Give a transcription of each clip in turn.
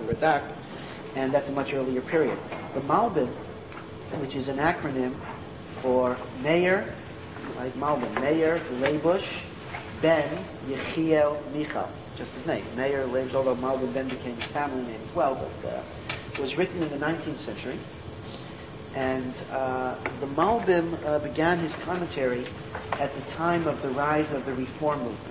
and Radak, and that's a much earlier period. The Malbim, which is an acronym for Meir, like Malbim, Meir Leibush Ben Yechiel Michal, just his name, Meir Leibush, although Malbim then became his family name as well, but it was written in the 19th century. And the Malbim began his commentary at the time of the rise of the Reform movement.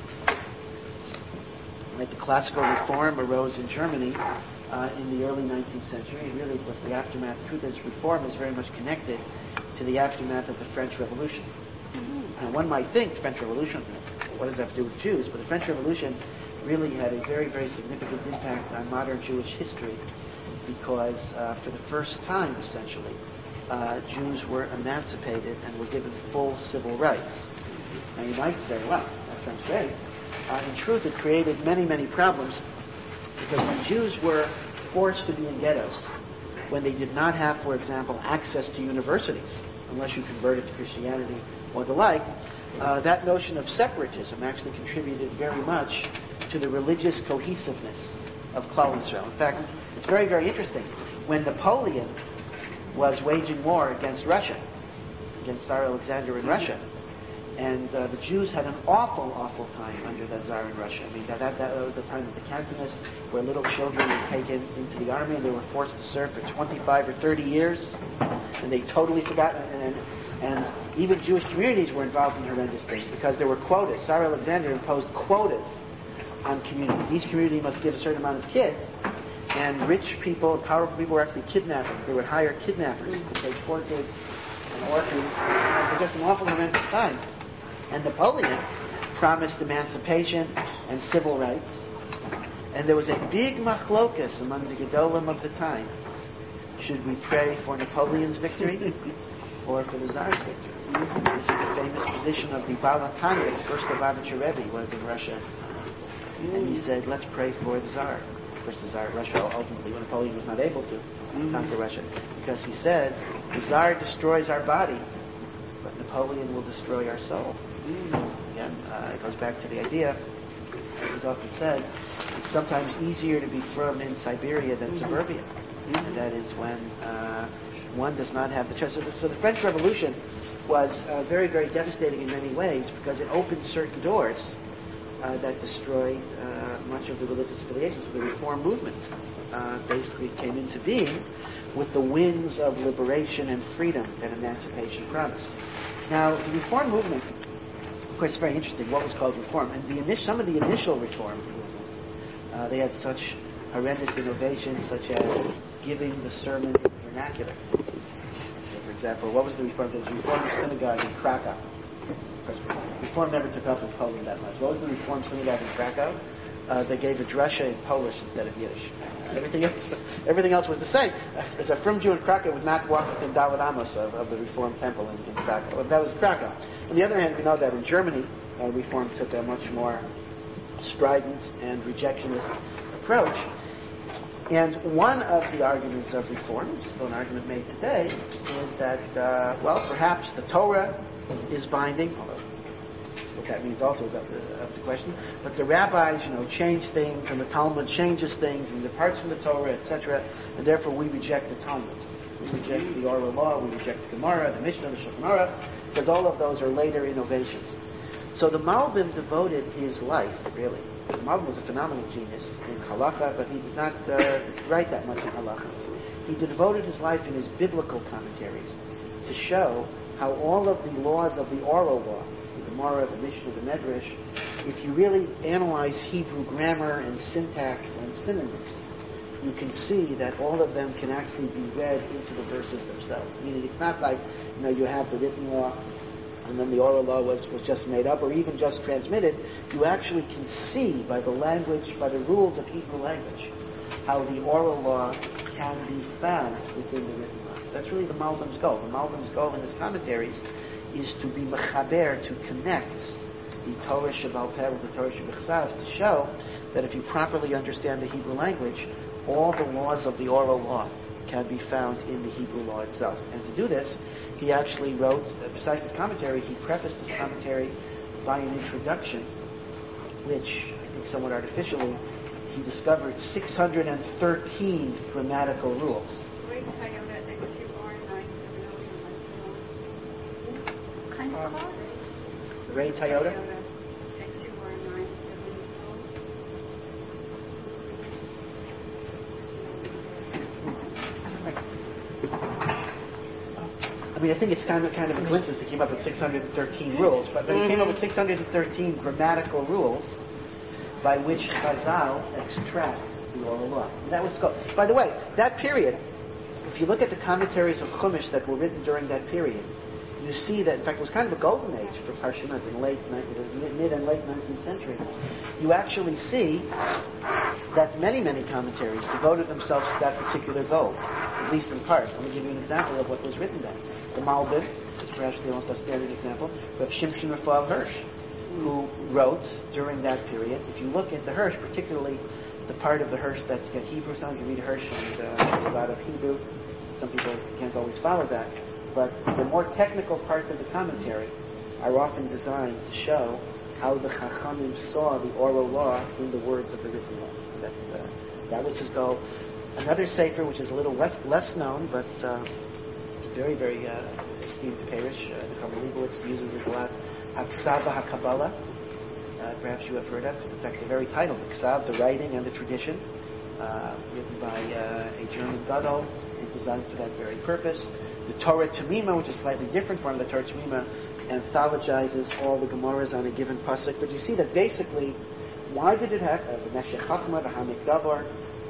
Like the classical Reform arose in Germany in the early 19th century. It really was the aftermath. The truth is, Reform is very much connected to the aftermath of the French Revolution. Now, one might think French Revolution, what does that have to do with Jews? But the French Revolution really had a very, very significant impact on modern Jewish history because for the first time, essentially, Jews were emancipated and were given full civil rights. Now you might say, well, that sounds great. In truth, it created many, many problems because when Jews were forced to be in ghettos, when they did not have, for example, access to universities, unless you converted to Christianity or the like, that notion of separatism actually contributed very much to the religious cohesiveness of Klal Yisrael. In fact, it's very, very interesting. When Napoleon was waging war against Russia, against Tsar Alexander in Russia, and the Jews had an awful, awful time under the Tsar in Russia. I mean, that was the time of the Cantonists, where little children were taken into the army and they were forced to serve for 25 or 30 years, and they totally forgot. And even Jewish communities were involved in horrendous things because there were quotas. Tsar Alexander imposed quotas on communities. Each community must give a certain amount of kids, and rich people, powerful people were actually kidnapping. They would hire kidnappers to take poor kids and orphans. It was just an awful, horrendous time. And Napoleon promised emancipation and civil rights. And there was a big machlokas among the Gedolim of the time. Should we pray for Napoleon's victory or for the Tsar's victory? This is the famous position of the Balakanda, the first Lubavitcher Rebbe was in Russia. And he said, let's pray for the Tsar. Of course, the Tsar of Russia, ultimately, when Napoleon was not able to conquer Russia. Because he said, the Tsar destroys our body, but Napoleon will destroy our soul. Again, it goes back to the idea, as is often said, it's sometimes easier to be from in Siberia than suburbia. And that is when one does not have the choice. So the French Revolution was very, very devastating in many ways because it opened certain doors that destroyed much of the religious affiliations. The Reform movement basically came into being with the winds of liberation and freedom that emancipation promised. Now, the Reform movement, of course, it's very interesting what was called Reform. And some of the initial Reform movements, they had such horrendous innovations, such as giving the sermon in vernacular. So, for example, what was the Reform? There was a Reform synagogue in Krakow. Reform never took up in Poland that much. What was the Reform synagogue in Krakow? They gave a drasha in Polish instead of Yiddish. Everything else was the same. As a Frum Jew in Krakow would not walk within David Amos of the Reform temple in Krakow. That was Krakow. On the other hand, we know that in Germany, Reform took a much more strident and rejectionist approach. And one of the arguments of Reform, which is still an argument made today, is that, perhaps the Torah is binding, although what that means also is up to question. But the rabbis, change things, and the Talmud changes things, and departs from the Torah, etc. And therefore, we reject the Talmud. We reject the oral law. We reject the Gemara, the Mishnah, the Shulchan Aruch, because all of those are later innovations. So the Malbim devoted his life, really. The Malbim was a phenomenal genius in Halacha, but he did not write that much in Halacha. He devoted his life in his biblical commentaries to show how all of the laws of the oral law, the Gemara, the Mishnah, the Medrash, if you really analyze Hebrew grammar and syntax and synonyms, you can see that all of them can actually be read into the verses themselves. Meaning it's not like, you have the written law and then the oral law was just made up or even just transmitted. You actually can see by the language, by the rules of Hebrew language, how the oral law can be found within the written law. That's really the Malbim's goal. The Malbim's goal in his commentaries is to be mechaber, to connect the Torah Sheba'al Peh with the Torah Shebechsav, to show that if you properly understand the Hebrew language, all the laws of the oral law can be found in the Hebrew law itself. And to do this, he actually wrote, besides his commentary, he prefaced his commentary by an introduction, which I think somewhat artificially he discovered 613 grammatical rules. Ray Toyota? I mean, I think it's kind of a coincidence he came up with 613 rules, but he came up with 613 grammatical rules by which Chazal extract the oral law. And that was cool. By the way, that period, if you look at the commentaries of Chumash that were written during that period, you see that, in fact, it was kind of a golden age for Parshanut in the mid and late 19th century. You actually see that many, many commentaries devoted themselves to that particular goal, at least in part. Let me give you an example of what was written then. The Malbim is perhaps the most outstanding example, but Shimshon Raphael Hirsch, who wrote during that period. If you look at the Hirsch, particularly the part of the Hirsch that got Hebrew sounds, you read a Hirsch and a lot of Hebrew. Some people can't always follow that. But the more technical parts of the commentary are often designed to show how the Chachamim saw the oral law in the words of the written law. That was his goal. Another sefer, which is a little less known, but it's a very, very esteemed parish. The Chaim Leibowitz uses it a lot. Haksav HaKabbalah. Perhaps you have heard of. In fact, the very title, the Ksav, the writing and the tradition, written by a German Gadol, is designed for that very purpose. The Torah Tamima, which is slightly different from the Torah Tamima, anthologizes all the Gemaras on a given pasuk. But you see that basically, why did it have the Meshech Chachma, the Hamik Davar?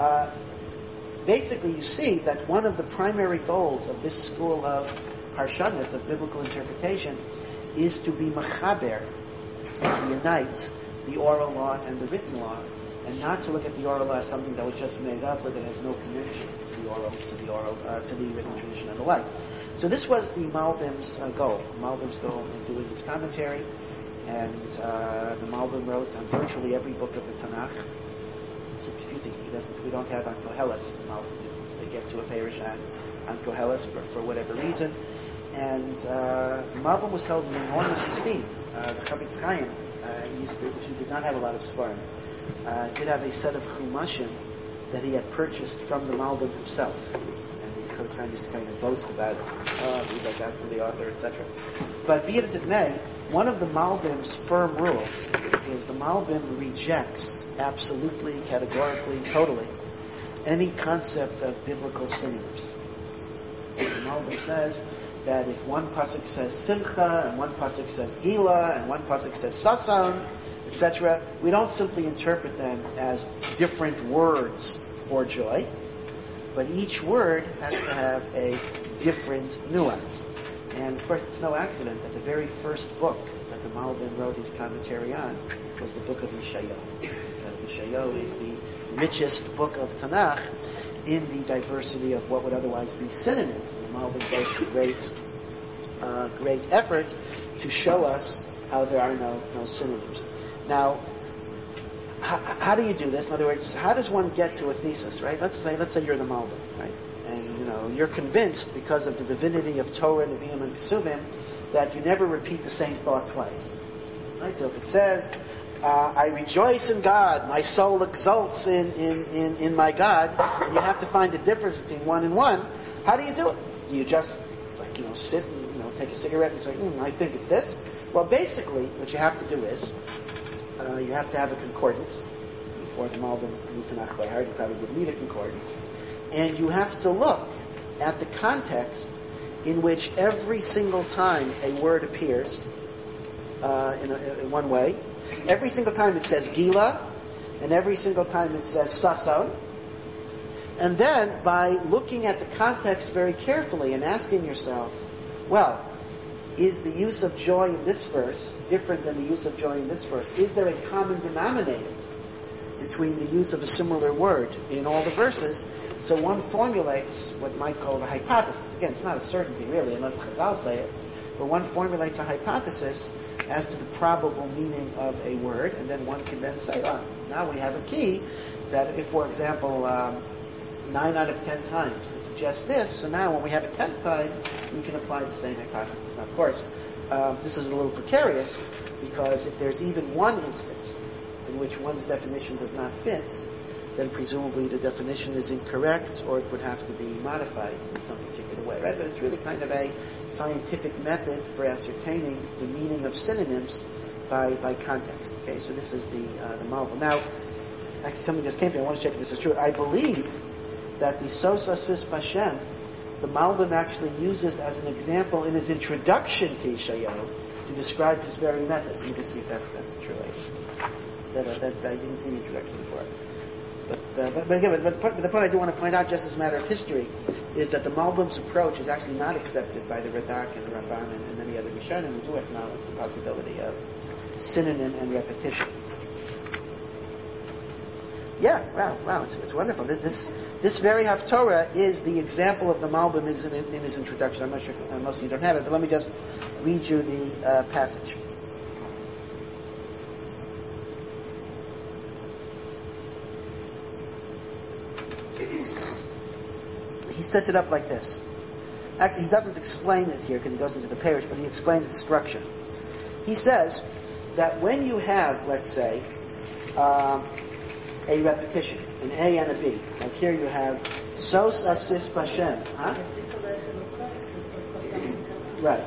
Basically, you see that one of the primary goals of this school of Parshanut, of biblical interpretation, is to be machaber, to unite the oral law and the written law, and not to look at the oral law as something that was just made up or that has no connection to the written tradition and the like. So this was the Malbim's goal. Malbim's goal in doing his commentary, and the Malbim wrote on virtually every book of the Tanakh. So if you think we don't have on Koheles, they get to a parish on Koheles for whatever reason. And the Malbim was held in enormous esteem. The Chavetz Chaim, who did not have a lot of Sfarim, did have a set of Chumashim that he had purchased from the Malbim himself. And the Chavetz Chaim used to kind of boast about it. Read like that from the author, etc. But be it as it may, one of the Malbim's firm rules is the Malbim rejects absolutely, categorically, totally any concept of biblical synonyms. The Malbim says that if one pasuk says simcha, and one pasuk says gila, and one pasuk says sasan, etc., we don't simply interpret them as different words for joy, but each word has to have a different nuance. And of course, it's no accident that the very first book that the Malbim wrote his commentary on was the book of Yeshayahu. Because Yeshayahu is the richest book of Tanakh in the diversity of what would otherwise be synonyms. The Malbim goes to great effort to show us how there are no synonyms. Now, how do you do this? In other words, how does one get to a thesis, right? Let's say you're the Malbim, right? And, you're convinced because of the divinity of Torah, Nevi'im, and Kesuvim that you never repeat the same thought twice. Right? So if it says, I rejoice in God, my soul exults in my God, and you have to find the difference between one and one, how do you do it? Do you just, sit and, take a cigarette and say, I think it's this? Well, basically, what you have to do is, you have to have a concordance. Before the Malbim knew Tanakh by heart, you probably would need a concordance. And you have to look at the context in which every single time a word appears in one way, every single time it says gila, and every single time it says sason. And then, by looking at the context very carefully and asking yourself, well, is the use of joy in this verse different than the use of joy in this verse? Is there a common denominator between the use of a similar word in all the verses? So one formulates what might call a hypothesis. Again, it's not a certainty really, unless Chazal say it, but one formulates a hypothesis as to the probable meaning of a word, and then one can then say, now we have a key that if, for example, 9 out of 10 times it suggests this, so now when we have a 10th time, we can apply the same hypothesis. Now, of course, this is a little precarious, because if there's even one instance in which one's definition does not fit, then presumably the definition is incorrect, or it would have to be modified in some particular way, right? But it's really kind of a scientific method for ascertaining the meaning of synonyms by context. Okay, so this is the Malbim. Now, actually something just came to me. I want to check if this is true. I believe that the Sosa Sis Bashem, the Malbim actually uses as an example in his introduction to Yeshayahu to describe this very method. You can see if that's true. That I didn't see the introduction before. But the point I do want to point out, just as a matter of history, is that the Malbim's approach is actually not accepted by the Radak and the Ramban and many other Rishonim who do acknowledge the possibility of synonym and repetition. Yeah, wow, it's wonderful. This very Haftorah is the example of the Malbim in his introduction. I'm not sure, most of you don't have it, but let me just read you the passage. He sets it up like this. Actually, he doesn't explain it here because he goes into the parish, but he explains the structure. He says that when you have, let's say, a repetition, an A and a B, like here you have Sos Asis Bashem, huh? Right.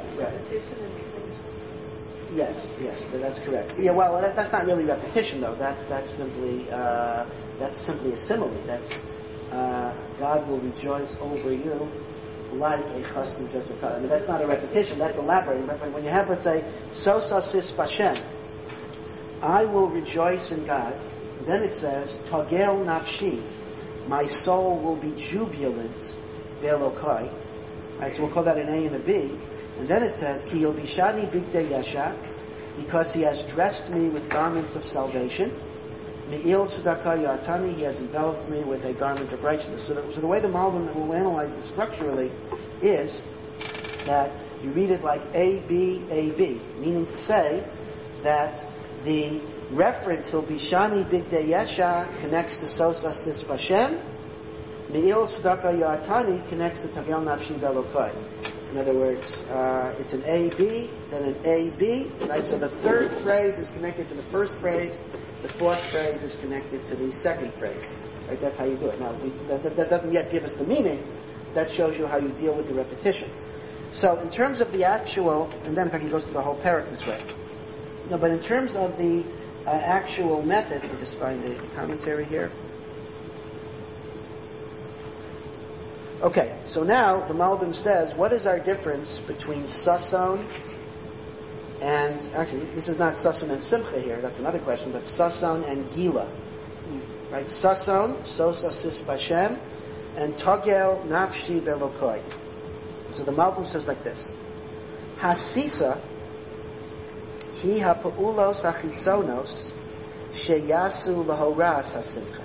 Yes, that's correct. Yeah, well, that's not really repetition though. That's simply a simile. That's God will rejoice over you like a custom justified. I mean, that's not a repetition, that's elaborating. But when you have, let's say, Sos Asis Bashem, I will rejoice in God, then it says, Tagel Nafshi, my soul will be jubilant, Ve'elokai. Right, so we'll call that an A and a B. And then it says, Ki Yobishani Bigdei Yasha, because he has dressed me with garments of salvation. Me'il Tzedakah Yatani, he has enveloped me with a garment of righteousness. So the way the Malbim will analyze it structurally is that you read it like A, B, meaning to say that the reference to Bishani Bigdei Yesha connects to Sos Asis Bashem. Me'il Tzedakah Yatani connects to Tagel Nafshi Ve'elokai. In other words, it's an A-B, then an A-B, right? So the third phrase is connected to the first phrase, the fourth phrase is connected to the second phrase. Right? That's how you do it. Now, that doesn't yet give us the meaning. That shows you how you deal with the repetition. So, in terms of the actual, and then if I can go through the whole parak this way. No, but in terms of the actual method, let me just find the commentary here. Okay, so now the Malbim says, what is our difference between Sason and, actually, this is not Sason and Simcha here, that's another question, but Sason and Gila. Right? Sason, Sos Asis Bashem, and Tagel Nafshi Ve'elokai. So the Malbim says like this. Hasisa, hi ha'pa'ulos ha'chitzonos, sheyasu lahoras ha'simcha.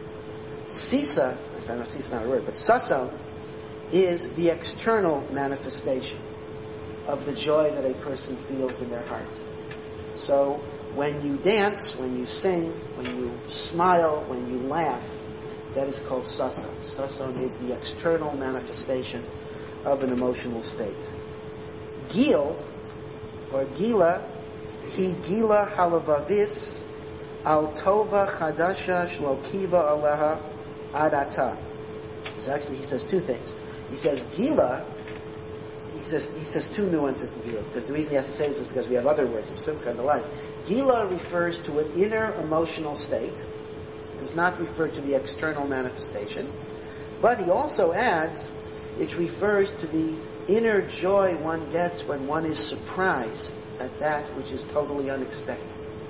Sisa, I know Sisa is not a word, but Sason is the external manifestation of the joy that a person feels in their heart. So when you dance, when you sing, when you smile, when you laugh, that is called Sason. Sason is the external manifestation of an emotional state. Gil, or Gila, Ki Gila Halavavis Al Tova Chadasha Shlokiva Aleha Adata. So actually he says two things. He says Gila, he says two nuances in Gila. The reason he has to say this is because we have other words of Simcha and the like. Gila refers to an inner emotional state. It does not refer to the external manifestation. But he also adds, it refers to the inner joy one gets when one is surprised at that which is totally unexpected.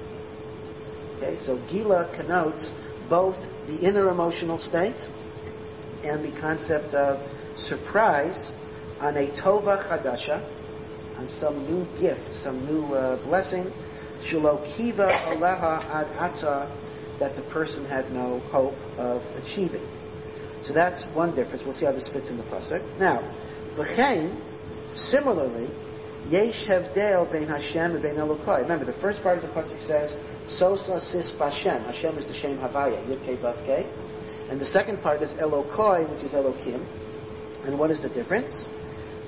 Okay, so Gila connotes both the inner emotional state and the concept of surprise on a Tova Chadasha, on some new gift, some new blessing, Shelo Kiva Aleha Ad Atza, that the person had no hope of achieving. So that's one difference. We'll see how this fits in the pasuk. Now, V'chein, similarly, Yesh Hevdel Bein Hashem and Bein Elokai. Remember, the first part of the pasuk says, Sos Asis Bashem. Hashem is the Shem Havaya, Yud Kei Vav Kei. And the second part is Elokai, which is Elokim. And what is the difference?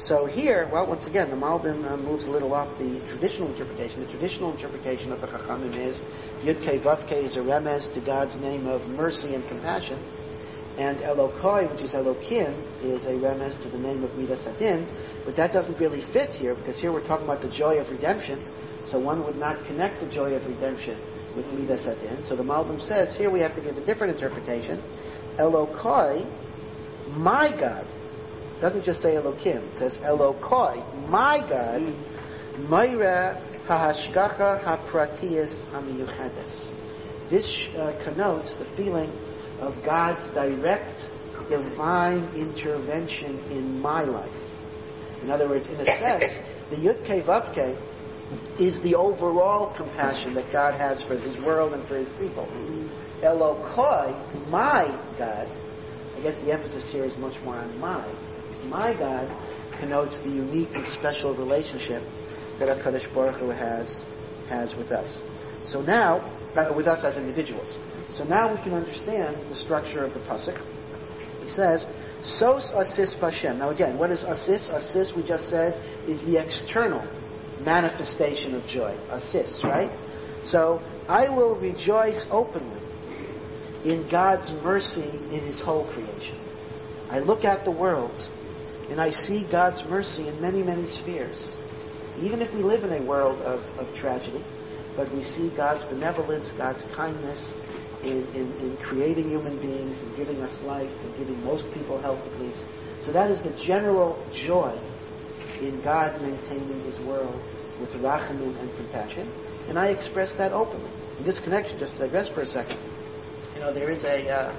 So here, well, once again, the Malbim moves a little off the traditional interpretation. The traditional interpretation of the Chachamim is Yud Kei Vav Kei is a remez to God's name of mercy and compassion, and Elokoi, which is Elokim, is a remez to the name of Midas Hadin. But that doesn't really fit here, because here we're talking about the joy of redemption, so one would not connect the joy of redemption with Midas Hadin. So the Malbim says, here we have to give a different interpretation. Elokoi, my God. It doesn't just say Elokim. It says Elokoi, my God. Moira hahashgacha hapratiyas hamiyuchades. This connotes the feeling of God's direct, divine intervention in my life. In other words, in a sense, the Yud Kei Vav Kei is the overall compassion that God has for His world and for His people. Elokoi, my God, I guess the emphasis here is much more on my. My God connotes the unique and special relationship that HaKadosh Baruch Hu has with us. So now, with us as individuals. So now we can understand the structure of the pasuk. He says, "Sos asis b'Hashem." Now again, what is asis? Asis, we just said, is the external manifestation of joy. Asis, right? So I will rejoice openly in God's mercy in His whole creation. I look at the worlds and I see God's mercy in many, many spheres. Even if we live in a world of tragedy, but we see God's benevolence, God's kindness in creating human beings and giving us life and giving most people health at least. So that is the general joy in God maintaining His world with rachamim and compassion. And I express that openly. In this connection, just to digress for a second, there is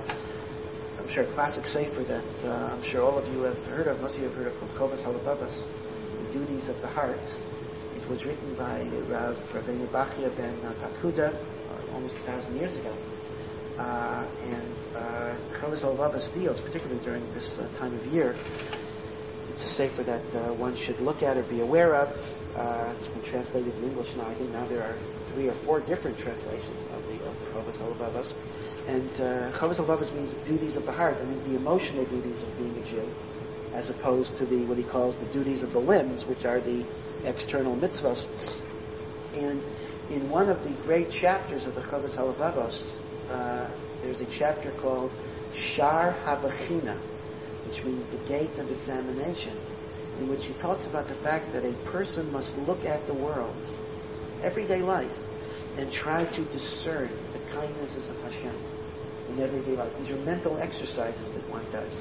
I'm sure, a classic sefer that I'm sure all of you have heard of, most of you have heard of, called Chovos HaLevavos, The Duties of the Heart. It was written by Rav Rabbeinu Bachya ben Pakuda almost 1,000 years ago. And Chovos HaLevavos deals, particularly during this time of year, it's a sefer that one should look at or be aware of. It's been translated in English now. I think now there are 3 or 4 different translations of the Chovos HaLevavos. And Chovos HaLevavos means duties of the heart. I mean the emotional duties of being a Jew, as opposed to what he calls the duties of the limbs, which are the external mitzvahs. And in one of the great chapters of the Chovos HaLevavos, there's a chapter called Shar HaBechina, which means the gate of examination, in which he talks about the fact that a person must look at the world's everyday life and try to discern the kindnesses of Hashem in everyday life. These are mental exercises that one does.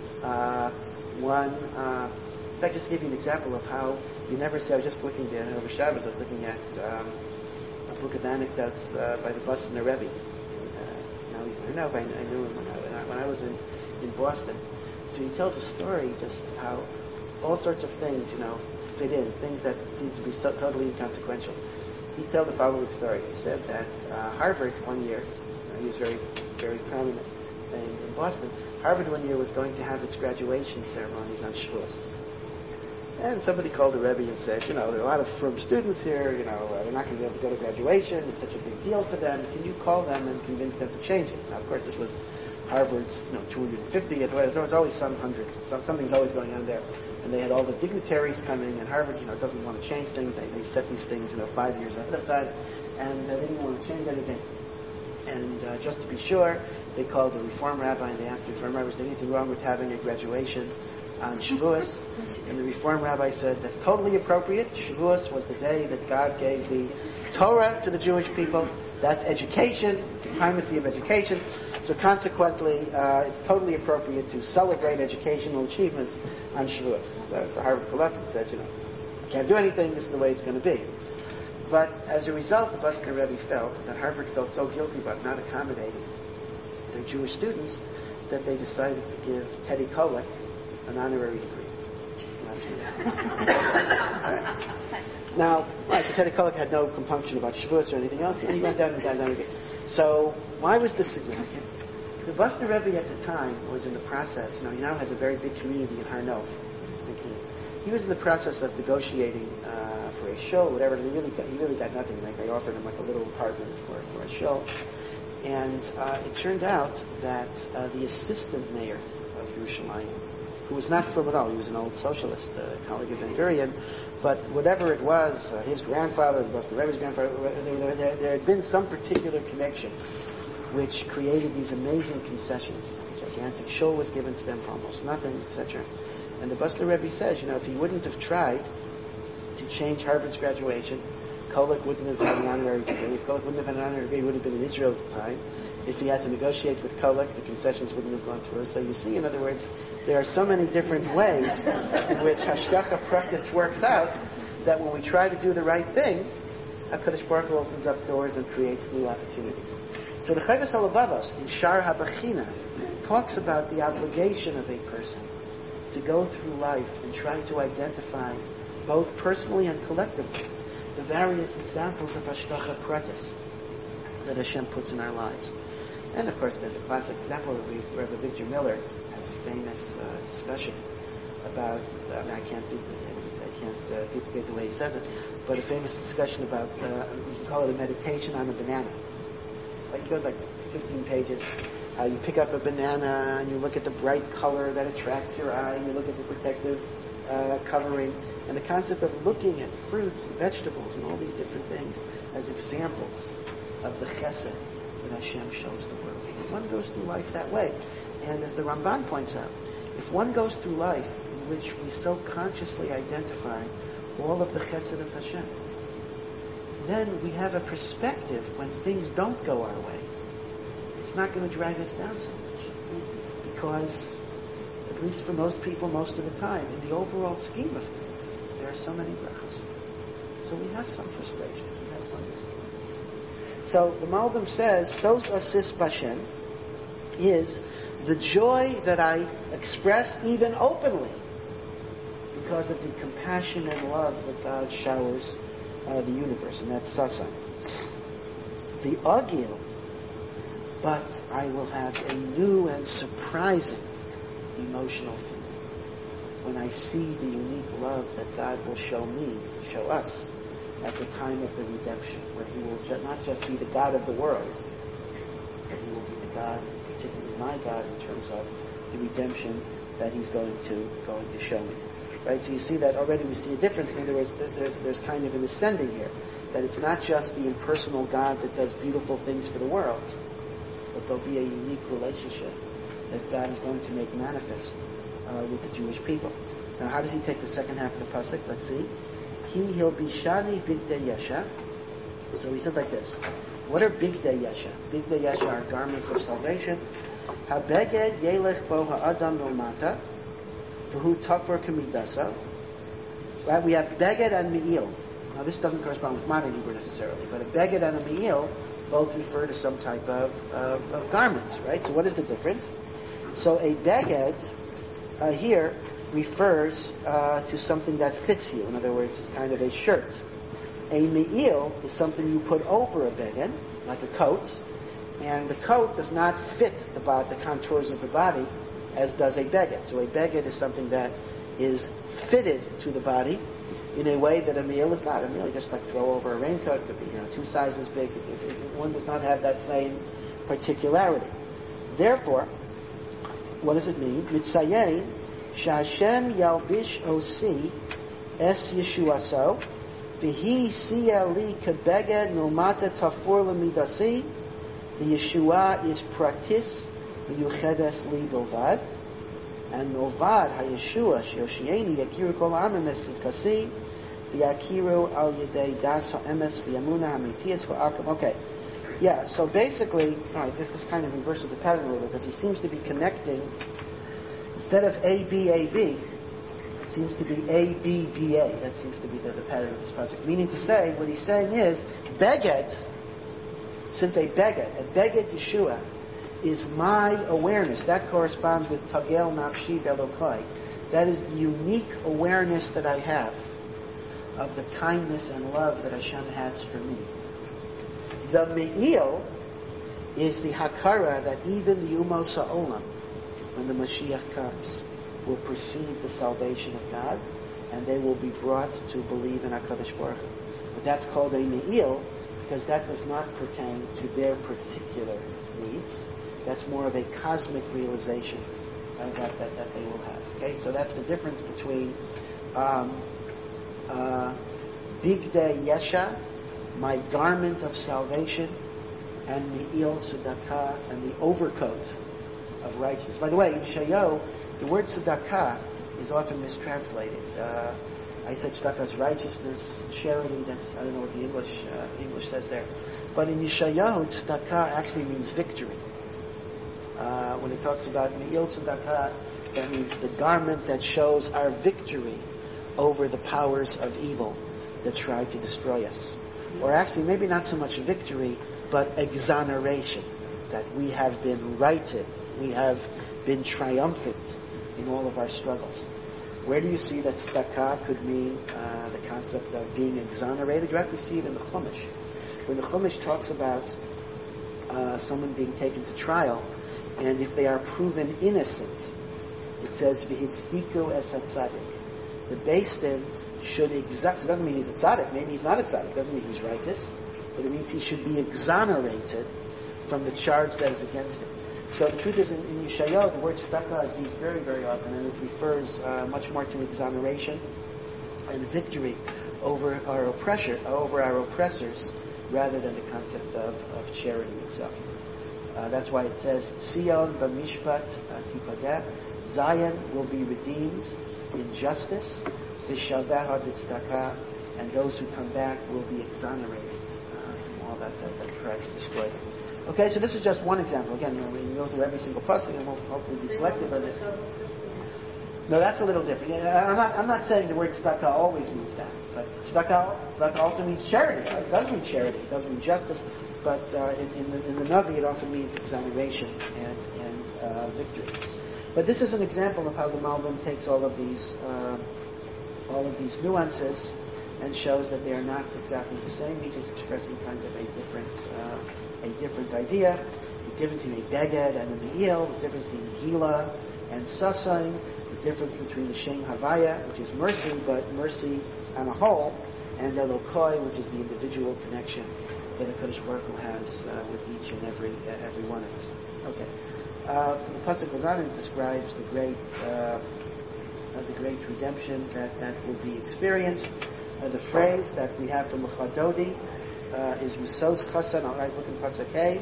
In fact, just to give you an example of how you never say, I was just looking at, over Shabbos, I was looking at a book of anecdotes by the Boston Rebbe. Now he's there. No, I knew him when I was in Boston. So he tells a story just how all sorts of things, fit in, things that seem to be so totally inconsequential. He told the following story. He said that Harvard one year, he was very, very prominent in Boston, Harvard one year was going to have its graduation ceremonies on Shavuos. And somebody called the Rebbe and said, there are a lot of frum students here, they're not going to be able to go to graduation, it's such a big deal for them, can you call them and convince them to change it? Now, of course, this was Harvard's, 250, there was always some hundred, something's always going on there. And they had all the dignitaries coming, and Harvard, doesn't want to change things. They set these things, 5 years ahead of time, and they didn't want to change anything. And just to be sure, they called the Reform Rabbi, and they asked the Reform Rabbi, is there anything wrong with having a graduation on Shavuos? And the Reform Rabbi said, that's totally appropriate. Shavuos was the day that God gave the Torah to the Jewish people. That's education, the primacy of education. So consequently, it's totally appropriate to celebrate educational achievements on Shavuos. So Harvard got up and said, can't do anything, this is the way it's going to be. But as a result, the Boston Rebbe felt that Harvard felt so guilty about not accommodating their Jewish students that they decided to give Teddy Kollek an honorary degree. Now, so Teddy Kollek had no compunction about Shavuos or anything else, and he went down and got an honorary degree. So why was this significant? The Boston Rebbe at the time was in the process, he now has a very big community in Har Nof. He was in the process of negotiating for a show, whatever. He really got nothing. They offered him a little apartment for a show. And it turned out that the assistant mayor of Yerushalayim who was not from at all. He was an old socialist, colleague of Ben Gurion. But whatever it was, his grandfather, the Boston Rebbe's grandfather, there had been some particular connection which created these amazing concessions. A gigantic shul was given to them for almost nothing, etc. And the Boston Rebbe says, if he wouldn't have tried to change Harvard's graduation, Kolek wouldn't have had an honorary degree. If Kolek wouldn't have had an honorary degree, he would have been in Israel at the time. If he had to negotiate with Kolek, the concessions wouldn't have gone through. So you see, in other words, there are so many different ways in which Hashgacha practice works out that when we try to do the right thing, HaKadosh Baruch Hu opens up doors and creates new opportunities. So the Chovos HaLevavos in Shar HaBechina talks about the obligation of a person to go through life and try to identify, both personally and collectively, the various examples of Hashgacha practice that Hashem puts in our lives. And of course, there's a classic example of Rabbi Victor Miller has a famous discussion about. I can't duplicate the way he says it, but a famous discussion about you can call it a meditation on a banana. It goes like 15 pages. You pick up a banana and you look at the bright color that attracts your eye, and you look at the protective covering, and the concept of looking at fruits and vegetables and all these different things as examples of the chesed that Hashem shows the world. And one goes through life that way. And as the Ramban points out, if one goes through life in which we so consciously identify all of the chesed of Hashem, then we have a perspective when things don't go our way. It's not going to drag us down so much. Because, at least for most people, most of the time, in the overall scheme of things, there are so many brachas. So we have some frustration. We have some disappointment. So the Malbim says, Sos Asis Bashem is the joy that I express even openly because of the compassion and love that God showers the universe, and that's Sasan. The Agil, but I will have a new and surprising emotional feeling when I see the unique love that God will show us at the time of the redemption, where He will not just be the God of the world, but He will be the God, particularly my God, in terms of the redemption that He's going to show me. Right? So you see that already we see a difference. In other words, there's kind of an ascending here, that it's not just the impersonal God that does beautiful things for the world, but there'll be a unique relationship that God is going to make manifest with the Jewish people. Now, how does He take the second half of the pasuk? Let's see. He'll be Shani Bigdei Yesha. So he says like this. What are Bigdei Yesha? Bigdei Yesha are garments of salvation. Habeged Yelech Bo Ha'adam Milmata V'hu Takvar Kamidasa. Right? We have Beged and Me'il. Now this doesn't correspond with modern Hebrew necessarily, but a Beged and a Me'il both refer to some type of garments, right? So what is the difference? So a Beged here refers to something that fits you. In other words, it's kind of a shirt. A me'il is something you put over a beged, like a coat, and the coat does not fit the contours of the body as does a beged. So a beged is something that is fitted to the body in a way that a me'il is not. A me'il, just like throw over a raincoat, could be 2 sizes big. One does not have that same particularity. Therefore, what does it mean? Mitzayein Shashem Yalbish Osi Es Yeshuaso V'hi Siyali Kebeged Milmata Tafur Lamidasi. The Yeshua is Pratis V'Yuchedes Li Bilvad, and Novad HaYeshua Sheoshieni Yakiru Kol Amim Esikasi V'Yakiru Al Yedei Das HaEmes V'Yamuna HaMitias V'Akam. Okay. Yeah, so basically, alright, this kind of reverses the pattern a little bit, because he seems to be connecting. Instead of A-B-A-B, it seems to be A-B-B-A. That seems to be the pattern of this pasuk. Meaning to say, what he's saying is, Beged, since a Beged Yeshua, is my awareness. That corresponds with Tagel Nafshi Belokai. That is the unique awareness that I have of the kindness and love that Hashem has for me. The Me'il is the Hakara that even the Umos HaOlam, when the Mashiach comes, will perceive the salvation of God, and they will be brought to believe in HaKadosh Baruch Hu. But that's called a Me'il, because that does not pertain to their particular needs. That's more of a cosmic realization that they will have. Okay, so that's the difference between Bigdei Yesha, my garment of salvation, and Me'il Tzedakah, and the overcoat of righteousness. By the way, in Yeshayahu, the word tzedakah is often mistranslated. I said tzedakah is righteousness, charity. I don't know what the English says there. But in Yeshayahu, tzedakah actually means victory. When it talks about me'il tzedakah, that means the garment that shows our victory over the powers of evil that try to destroy us. Or actually, maybe not so much victory, but exoneration, that we have been righted, we have been triumphant in all of our struggles. Where do you see that tzedakah could mean the concept of being exonerated? You actually see it in the Chumash. When the Chumash talks about someone being taken to trial, and if they are proven innocent, it says, v'hitzdiku es hatzadik. The Beis Din should exact. So it doesn't mean he's a tzaddik. Maybe he's not a tzaddik. It doesn't mean he's righteous. But it means he should be exonerated from the charge that is against him. So the truth is, in Yeshayahu, the word tzedakah is used very, very often, and it refers much more to exoneration and victory over our oppressors, rather than the concept of charity itself. That's why it says, Sion b'mishpat tipadeh, Zion will be redeemed in justice, v'shaveh b'tzedakah, and those who come back will be exonerated from all that tried to destroy them. Okay, so this is just one example. Again, we can go through every single pasuk and we'll hopefully be selective of this. No, that's a little different. I'm not saying the word tzedakah always means that, but tzedakah also means charity. It does mean charity. It does mean justice. But in the Navi, it often means exoneration and victory. But this is an example of how the Malbim takes all of these nuances and shows that they are not exactly the same. He's just expressing kind of a different idea. The difference between a beged and a me'il, the difference between gila and sasain, the difference between the shem havaya, which is mercy, but mercy on a whole, and elokoi, which is the individual connection that HaKadosh Baruch Hu has with each and every one of us. Okay. The pasuk goes on and describes the great redemption that will be experienced. The phrase that we have from Lecha Dodi is Misos Chasan. I'll look in pasuk A.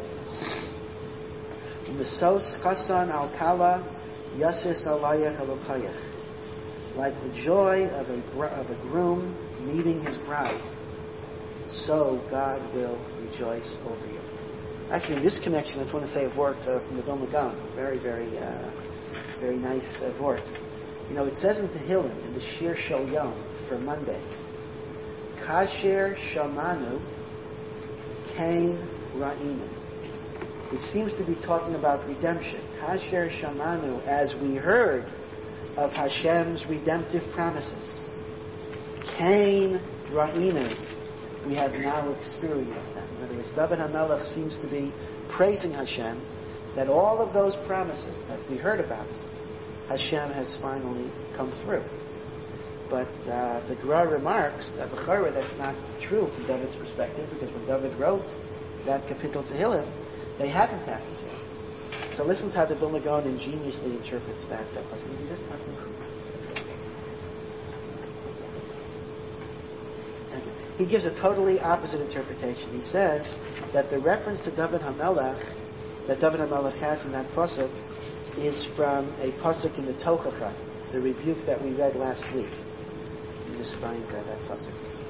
Misos Chasan al Kala Yasis Alayach Elokayach. Like the joy of a groom meeting his bride, so God will rejoice over you. Actually, in this connection, I just want to say a word from the Vilna Gaon. Very, very, very nice word. It says in Tehillim, in the Shir Shel Yom for Monday, Kasher Shamanu Kain Ra'inu, which seems to be talking about redemption. Kasher Shamanu, as we heard of Hashem's redemptive promises. Kain Ra'inu, we have now experienced them. In other words, David HaMelech seems to be praising Hashem that all of those promises that we heard about, Hashem has finally come through. But the Gra remarks that that's not true from David's perspective, because when David wrote that Kapitel Tehillim, they hadn't happened yet. So listen to how the Vilna Gaon ingeniously interprets that. He gives a totally opposite interpretation. He says that the reference to David HaMelech that David HaMelech has in that pasuk is from a pasuk in the Tochacha, the rebuke that we read last week. You just find that pasuk.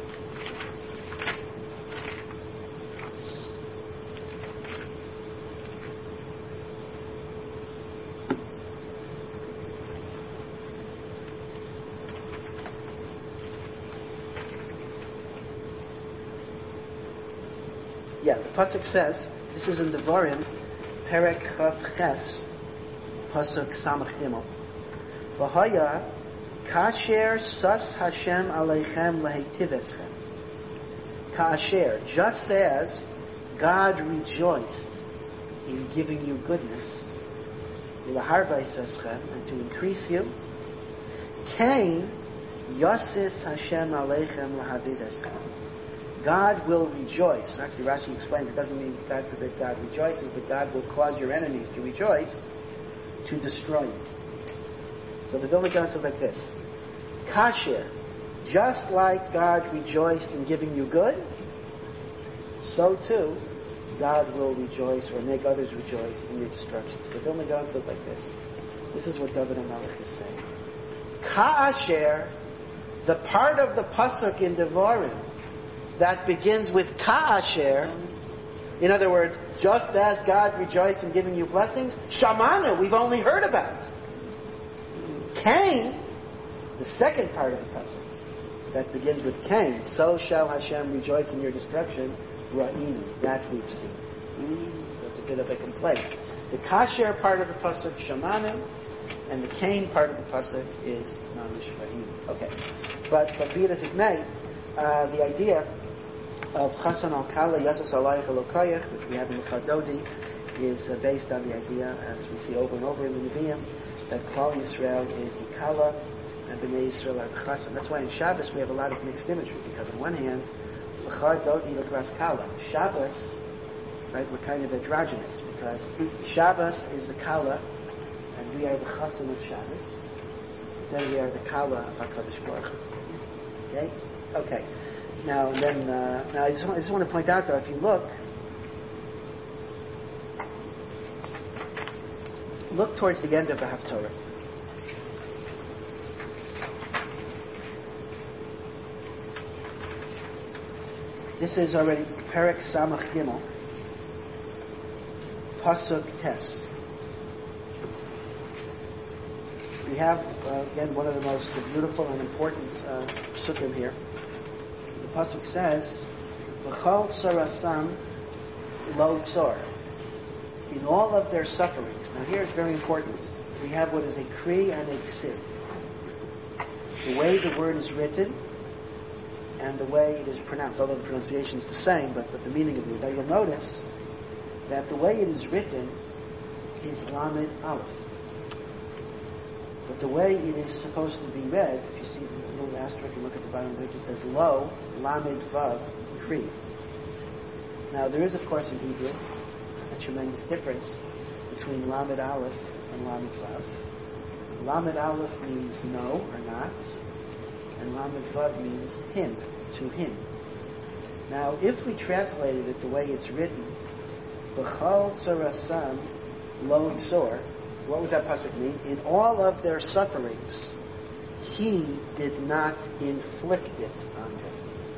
Yeah, the pasuk says, this is in Devarim, Perek Chav Ches, pasuk Samach Gimel. V'haya kasher sas Hashem aleichem leheitiveschem. Kasher, just as God rejoiced in giving you goodness, leharvaiseschem, and to increase you, Kain yasis Hashem aleichem lehavideschem. God will rejoice. Actually, Rashi explains it doesn't mean, God forbid, God rejoices, but God will cause your enemies to rejoice, to destroy you. So the Vilna Gaon says like this: Kasher, just like God rejoiced in giving you good, so too God will rejoice or make others rejoice in your destruction. So the Vilna Gaon says like this. This is what David HaMelech is saying. Ka'asher, the part of the pasuk in Devarim that begins with Ka'asher, in other words, just as God rejoiced in giving you blessings, Shamanu, we've only heard about. Cain, the second part of the pasuk that begins with Cain, so shall Hashem rejoice in your destruction, Ra'inu, that we've seen. That's a bit of a complaint. The Kasher part of the pasuk, Shamanu, and the Cain part of the pasuk is Mamish Ra'inu. Okay. But be it as it may, the idea of Chasan al-Kala, Yasas alayich elokayach, which we have in the Chadodi, is based on the idea, as we see over and over in the Nevi'im, that Klal Yisrael is Yikala and Bnei Yisrael are the Chasan. That's why in Shabbos we have a lot of mixed imagery, because on one hand, L'chad Dodi L'kras Kala. Shabbos, right, we're kind of androgynous, because Shabbos is the Kala, and we are the Chasan of Shabbos. Then we are the Kala of HaKadosh Baruch Hu. Okay? Okay. Now, then, I just want to point out, though, if you look towards the end of the Haftorah. This is already Perek Samach Gimel, Pasuk Tes. We have, again, one of the most beautiful and important psukim here. The pasuk says, "V'chol tzarasam lo tzor." In all of their sufferings. Now, here it's very important. We have what is a kri and a ksiv. The way the word is written and the way it is pronounced. Although the pronunciation is the same, but the meaning of it. Now, you'll notice that the way it is written is Lamed Aleph. But the way it is supposed to be read, if you see the little asterisk, you look at the bottom of it, it says Lo, Lamed Vav, Kri. Now, there is, of course, in Hebrew, a tremendous difference between Lamed Aleph and Lamed Vav. Lamed Aleph means no or not, and Lamed Vav means him, to him. Now, if we translated it the way it's written, B'chol tzarasam lo tzor, what would that pasuk mean? In all of their sufferings, he did not inflict it on them.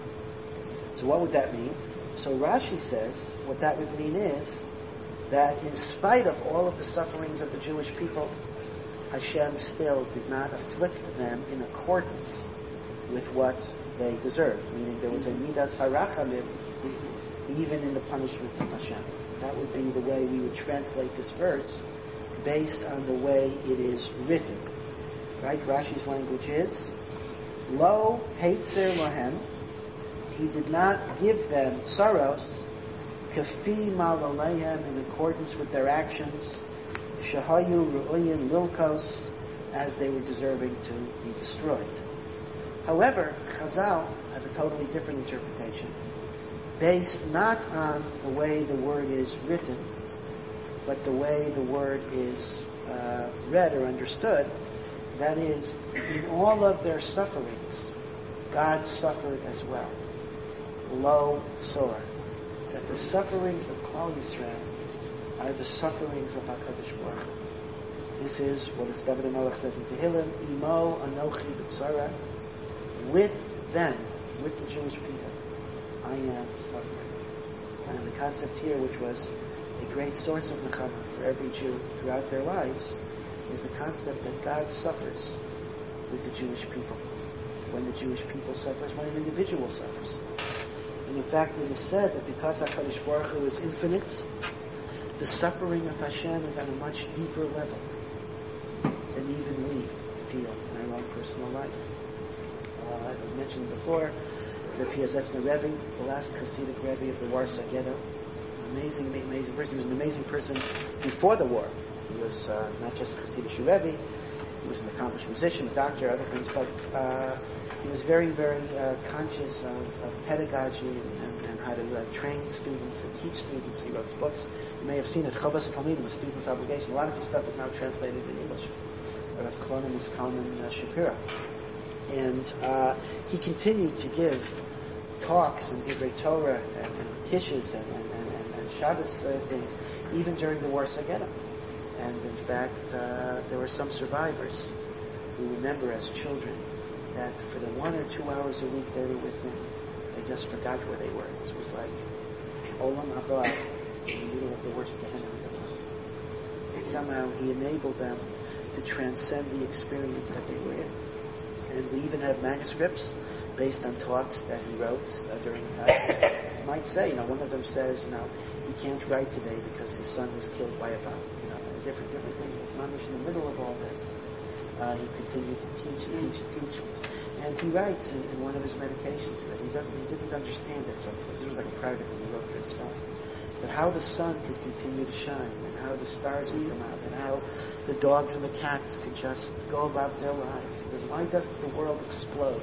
So what would that mean? So Rashi says, what that would mean is that in spite of all of the sufferings of the Jewish people, Hashem still did not afflict them in accordance with what they deserved. Meaning there was a midas harachamim even in the punishments of Hashem. That would be the way we would translate this verse based on the way it is written. Right? Rashi's language is, Lo heitzer lahem, he did not give them sorrows, kafi mal aleihem, in accordance with their actions, shahayu ru'uyin lilkos, as they were deserving to be destroyed. However, Chazal have a totally different interpretation, based not on the way the word is written, but the way the word is read or understood. That is, in all of their sufferings, God suffered as well. Lo tzor. That the sufferings of Klal Yisrael are the sufferings of HaKadosh Baruch Hu. This is what David HaMelech says in Tehillim, Imo anochi b'tzara. With them, with the Jewish people, I am suffering. And the concept here, which was a great source of nechama for every Jew throughout their lives, is the concept that God suffers with the Jewish people. When the Jewish people suffers, when an individual suffers. And in fact, it is said that because HaKadosh Baruch Hu is infinite, the suffering of Hashem is on a much deeper level than even we feel in our own personal life. I've mentioned before, the Piazetzner Rebbe, the last Hasidic Rebbe of the Warsaw Ghetto, amazing person. He was an amazing person before the war. He was not just a Hasidic Rebbe, he was an accomplished musician, a doctor, other things, but he was very, very conscious of pedagogy and how to train students and teach students. He wrote books. You may have seen it, Chavas Talmidim, a student's obligation. A lot of his stuff is now translated in English. Rav Klonim Kalman Shapira. And he continued to give talks and Divrei Torah and Tishes and Shabbos things, even during the Warsaw Ghetto. And in fact, there were some survivors who remember as children that for the 1 or 2 hours a week they were with him, they just forgot where they were. It was like Olam Haba in the middle of the worst Gehenna. And somehow he enabled them to transcend the experience that they were in. And we even have manuscripts based on talks that he wrote during the time. You might say, one of them says, he can't write today because his son was killed by a bomb. Different things. Mamish in the middle of all this, he continued to teach. And he writes in one of his meditations that he didn't understand it, so this was like a private thing he wrote for himself. But how the sun could continue to shine, and how the stars would come out, and how the dogs and the cats could just go about their lives. Because why doesn't the world explode?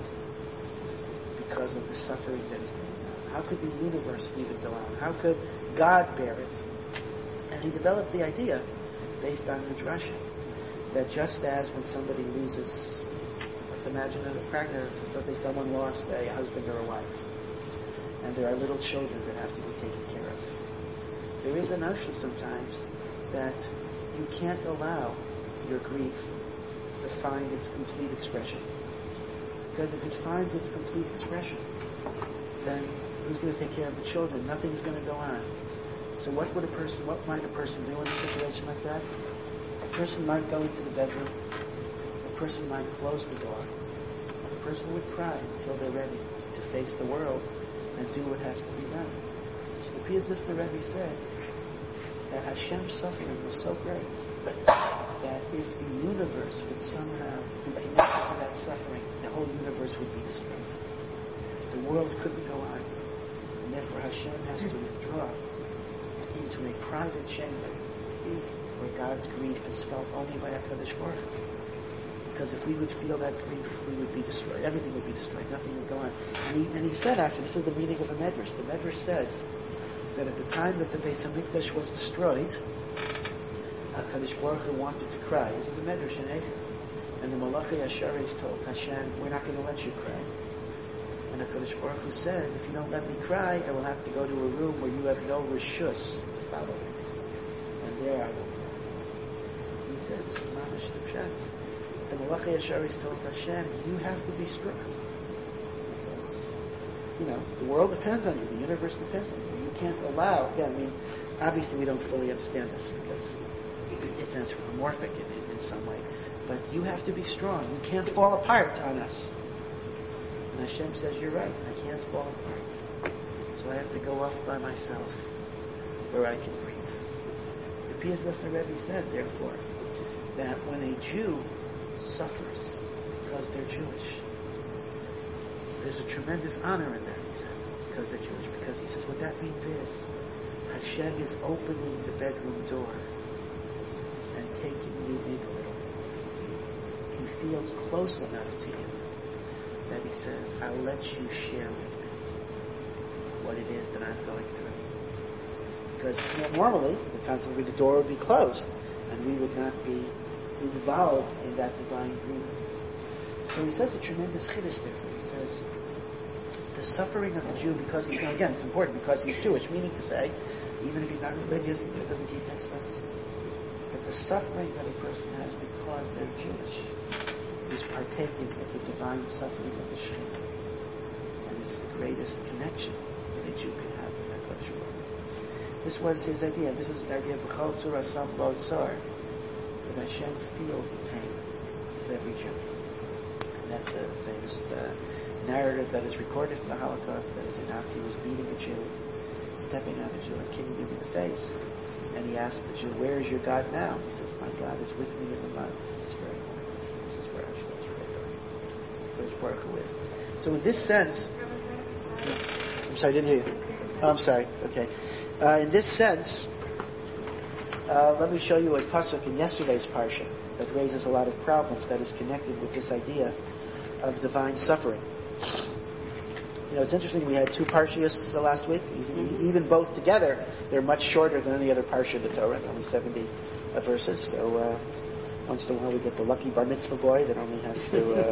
Because of the suffering that is going on. How could the universe even go on? How could God bear it? And he developed the idea, based on Midrashim, that just as when somebody loses, let's imagine a pregnancy, someone lost a husband or a wife, and there are little children that have to be taken care of. There is a notion sometimes that you can't allow your grief to find its complete expression. Because if it finds its complete expression, then who's going to take care of the children? Nothing's going to go on. So what might a person do in a situation like that? A person might go into the bedroom. A person might close the door. A person would cry until they're ready to face the world and do what has to be done. So the Piazista Rebbe said that Hashem's suffering was so great that if the universe would somehow be connected to that suffering, the whole universe would be destroyed. The world couldn't go on. And therefore Hashem has to withdraw into a private chamber where God's grief is felt only by HaKadosh Baruch Hu. Because if we would feel that grief, we would be destroyed. Everything would be destroyed. Nothing would go on. And he said, actually, this is the meaning of the Medrash. The Medrash says that at the time that the Beis HaMikdash was destroyed, HaKadosh Baruch Hu wanted to cry. This is the Medrash in Eichel. And the Malachi Asharis told Hashem, we're not going to let you cry. And HaKadosh Baruch Hu said, if you don't let me cry, I will have to go to a room where you have no reshus to follow me. And there I will cry. He said, this is Mamash the Pshat. The Malachi Asharis told Hashem, you have to be strong. Because, the world depends on you. The universe depends on you. You can't allow, obviously we don't fully understand this because it's anthropomorphic in some way. But you have to be strong. You can't fall apart on us. And Hashem says, you're right, I can't fall apart. So I have to go off by myself where I can breathe. The Piazista Rebbe said, therefore, that when a Jew suffers because they're Jewish, there's a tremendous honor in that, because they're Jewish. Because he says, what that means is, Hashem is opening the bedroom door and taking you into it. He feels close enough to you that he says, I'll let you share with me what it is that I'm going through. Because normally, the door would be closed, and we would not be involved in that divine grief. So he says a tremendous chiddush there. He says, the suffering of the Jew, because, again, it's important because he's Jewish, meaning to say, even if he's not religious, he doesn't keep that stuff. But the suffering that a person has because they're Jewish is partaking of the divine suffering of the Shem. And it's the greatest connection that a Jew can have with that Kodesh Baruch. This was his idea. This is the idea of B'chol Tzur Asam Lo Tzar, that Hashem feels the pain of every Jew. And that's a famous narrative that is recorded in the Holocaust, that Inoki was beating a Jew, stepping on a Jew and kicking him in the face. And he asked the Jew, where is your God now? He says, my God is with me in the mud. It's very important. This is where Hashem's Baruch Hu is. So in this sense, I'm sorry, I didn't hear you. Oh, I'm sorry. Okay. In this sense, let me show you a pasuk in yesterday's parsha that raises a lot of problems that is connected with this idea of divine suffering. It's interesting, we had two parshas last week. Even both together, they're much shorter than any other parsha of the Torah, only 70 verses. So Once in a while we get the lucky bar mitzvah boy that only has to,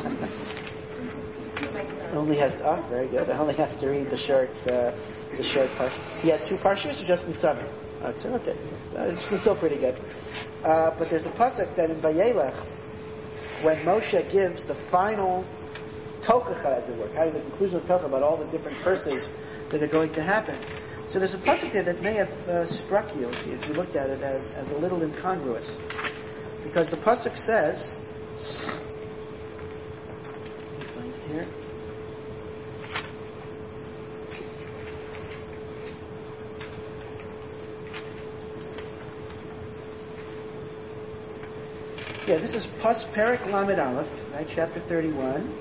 very good, only has to read the short parsha. He has 2 parshas or just Nitzavim? It's okay. It's still pretty good. But there's a pasuk that in Vayelech, when Moshe gives the final tochacha, as it were, kind of the conclusion of tochacha about all the different curses that are going to happen. So there's a pasuk there that may have struck you if you looked at it as a little incongruous. Because the pasuk says, here, this is Perek Lamed Aleph, right, chapter 31.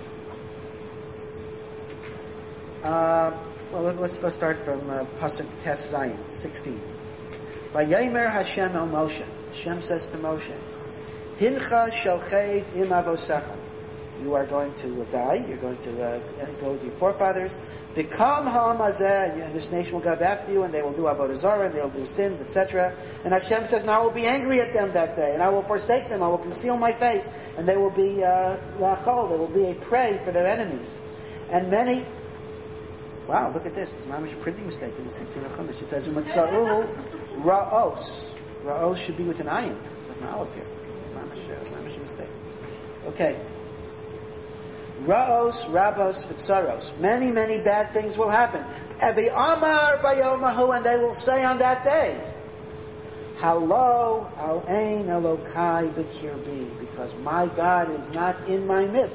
Let's start from pasuk Tes Zayin, 16. Vayemer Hashem el Moshe. Hashem says to Moshe, Hincha shalchet im avosecha. You are going to die. You're going to go with your forefathers. Become ha'amazeh, and this nation will go after you, and they will do avodah zarah, and they will do sins, etc. And Hashem says, "Now I will be angry at them that day, and I will forsake them. I will conceal my face, and they will be lachol. They will be a prey for their enemies." And many. Wow, look at this. Mamish printing mistake in the 16th Chumash. It says, "Umatza'u ra'os." Ra'os should be with an ayin. There's an aleph here. Mamish mistake. Okay. Ra'os, rabos, v'tzaros. Many, many bad things will happen. Evi amar bayomahu, and they will say on that day, Halo al ein elokai b'kirbi, because my God is not in my midst.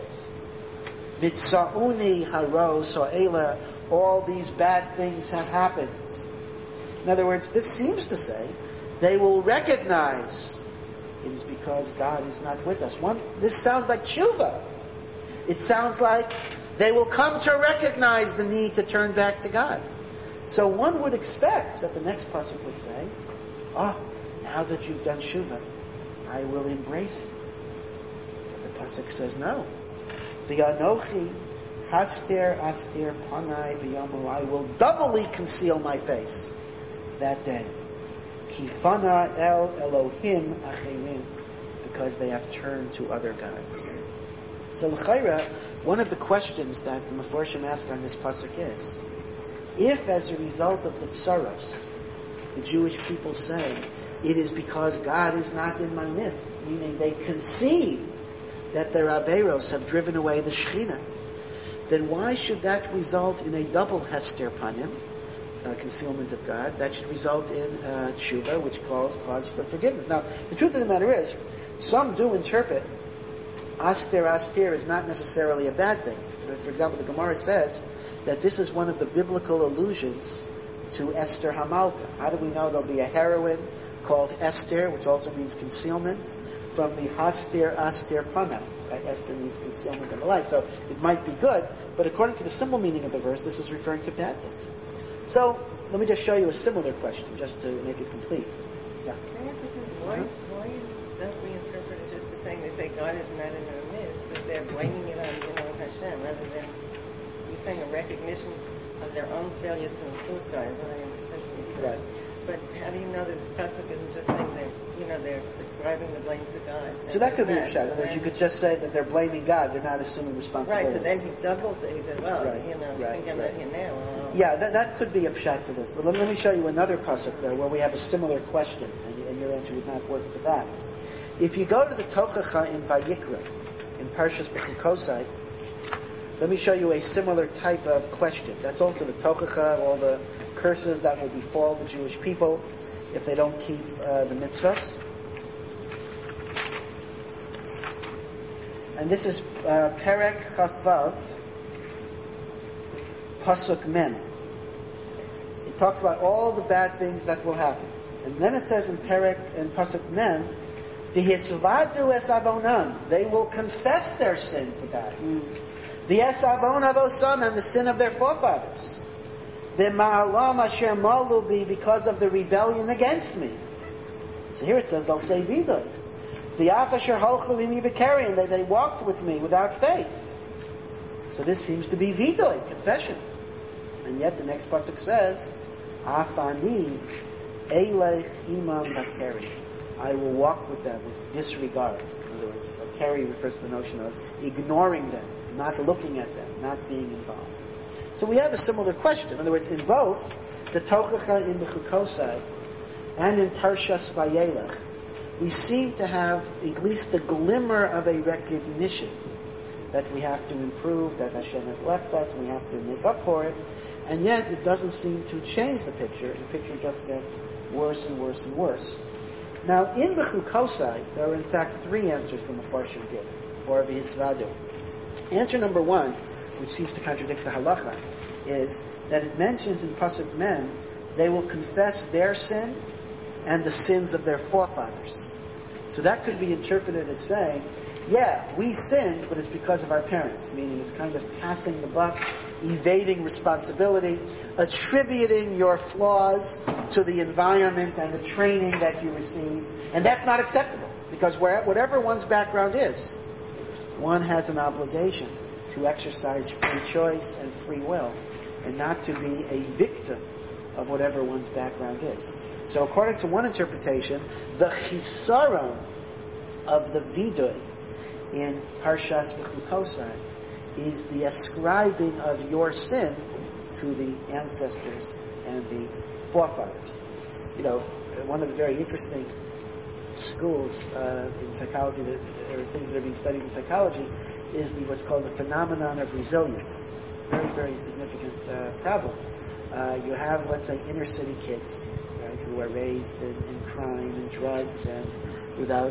V'tzauni haros o'ela, all these bad things have happened. In other words, this seems to say they will recognize it is because God is not with us. This sounds like tshuva. It sounds like they will come to recognize the need to turn back to God. So one would expect that the next pasuk would say, now that you've done Shuvah, I will embrace it. But the pasuk says no. V'anochi haster aster panai b'yomu, I will doubly conceal my face that day. Ki fana el Elohim acherim, because they have turned to other gods. So l'chayra, one of the questions that the Meforshim ask on this pasuk is, if as a result of the tsaros, the Jewish people say, it is because God is not in my midst, meaning they concede that their averos have driven away the Shekhinah, then why should that result in a double hester panim, concealment of God? That should result in tshuva, which calls cause for forgiveness. Now, the truth of the matter is, some do interpret aster is not necessarily a bad thing. For example, the Gemara says that this is one of the biblical allusions to Esther Hamalka. How do we know there'll be a heroine called Esther, which also means concealment, from the Haster Aster Pana? Right? Esther means concealment and the like. So it might be good, but according to the simple meaning of the verse, this is referring to bad things. So let me just show you a similar question, just to make it complete. Yeah. Can I ask you, why don't we interpret it just as saying they say God is not in our midst, but they're blaming it on Hashem, rather than you saying a recognition of their own failure to include God? Right. But how do you know that the pasuk isn't just saying they're ascribing the blame to God? So that could be a shot. In other words, you could just say that they're blaming God; they're not assuming responsibility. Right. So then he doubles it. He said, "Well, right. I think I'm not here now." Yeah, that could be a shot to this. But let me show you another pasuk there where we have a similar question, and your answer would not work for that. If you go to the Tochacha in Vayikra, in Parshas Bechukosai, let me show you a similar type of question. That's also the Tochacha, all the curses that will befall the Jewish people if they don't keep the mitzvahs. And this is Perek Chavav, Pasuk Mem. It talks about all the bad things that will happen. And then it says in Pasuk Mem, V'hitzvadu es avonam, they will confess their sin to God. The es avon avosam, and the sin of their forefathers. The ma'alam asher malu bi, because of the rebellion against me. So here it says they'll say vidoy. The af asher holchu imi b'keri, and they walked with me without faith. So this seems to be vidoy, confession. And yet the next pasuk says, Afani elech imam b'keri. I will walk with them with disregard. In other words, Kerry refers to the notion of ignoring them, not looking at them, not being involved. So we have a similar question. In other words, in both the Tochacha in the Chukosai and in Parshas Vayelech, we seem to have at least the glimmer of a recognition that we have to improve, that Hashem has left us, and we have to make up for it, and yet it doesn't seem to change the picture. The picture just gets worse and worse and worse. Now, in the Chukosai, there are in fact three answers from the Farshim give, or the Hisvadu. Answer number one, which seems to contradict the halacha, is that it mentions in Pasuk Mem, they will confess their sin and the sins of their forefathers. So that could be interpreted as saying, yeah, we sinned, but it's because of our parents, meaning it's kind of passing the buck, evading responsibility, attributing your flaws to the environment and the training that you received, and that's not acceptable, because whatever one's background is, one has an obligation to exercise free choice and free will, and not to be a victim of whatever one's background is. So according to one interpretation, the chisaron of the vidoy in Parshas V'chukosai is the ascribing of your sin to the ancestors and the forefathers. You know, one of the very interesting schools in psychology, or things that are being studied in psychology, is what's called the phenomenon of resilience. Very, very significant problem. You have, let's say, inner city kids, right, who are raised in crime and drugs and without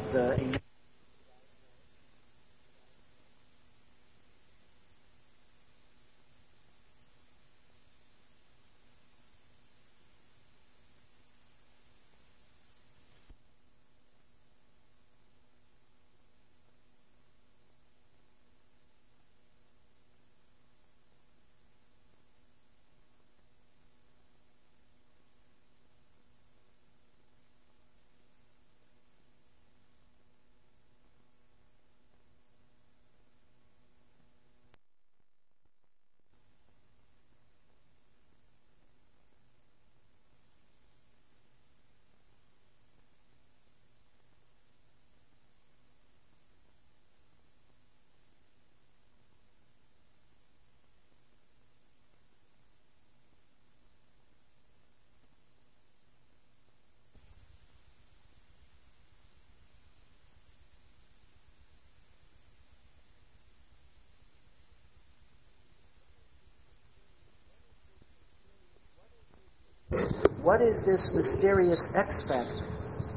what is this mysterious X factor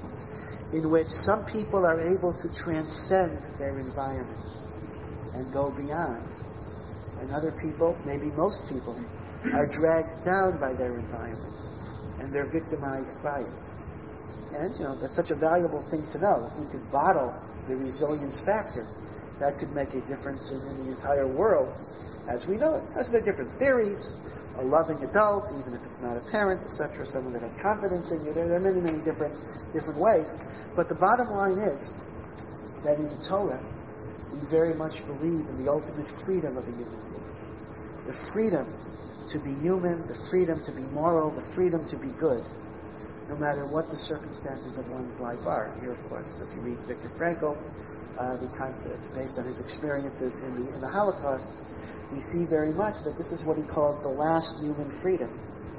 in which some people are able to transcend their environments and go beyond, and other people, maybe most people, are dragged down by their environments and they're victimized by it. And, that's such a valuable thing to know. If we could bottle the resilience factor, that could make a difference in the entire world as we know it. There are different theories. A loving adult, even if it's not a parent, etc., someone that had confidence in you. There are many, many different ways. But the bottom line is that in the Torah, we very much believe in the ultimate freedom of a human being. The freedom to be human, the freedom to be moral, the freedom to be good, no matter what the circumstances of one's life are. Here, of course, if you read Viktor Frankl, the concept based on his experiences in the Holocaust, we see very much that this is what he calls the last human freedom,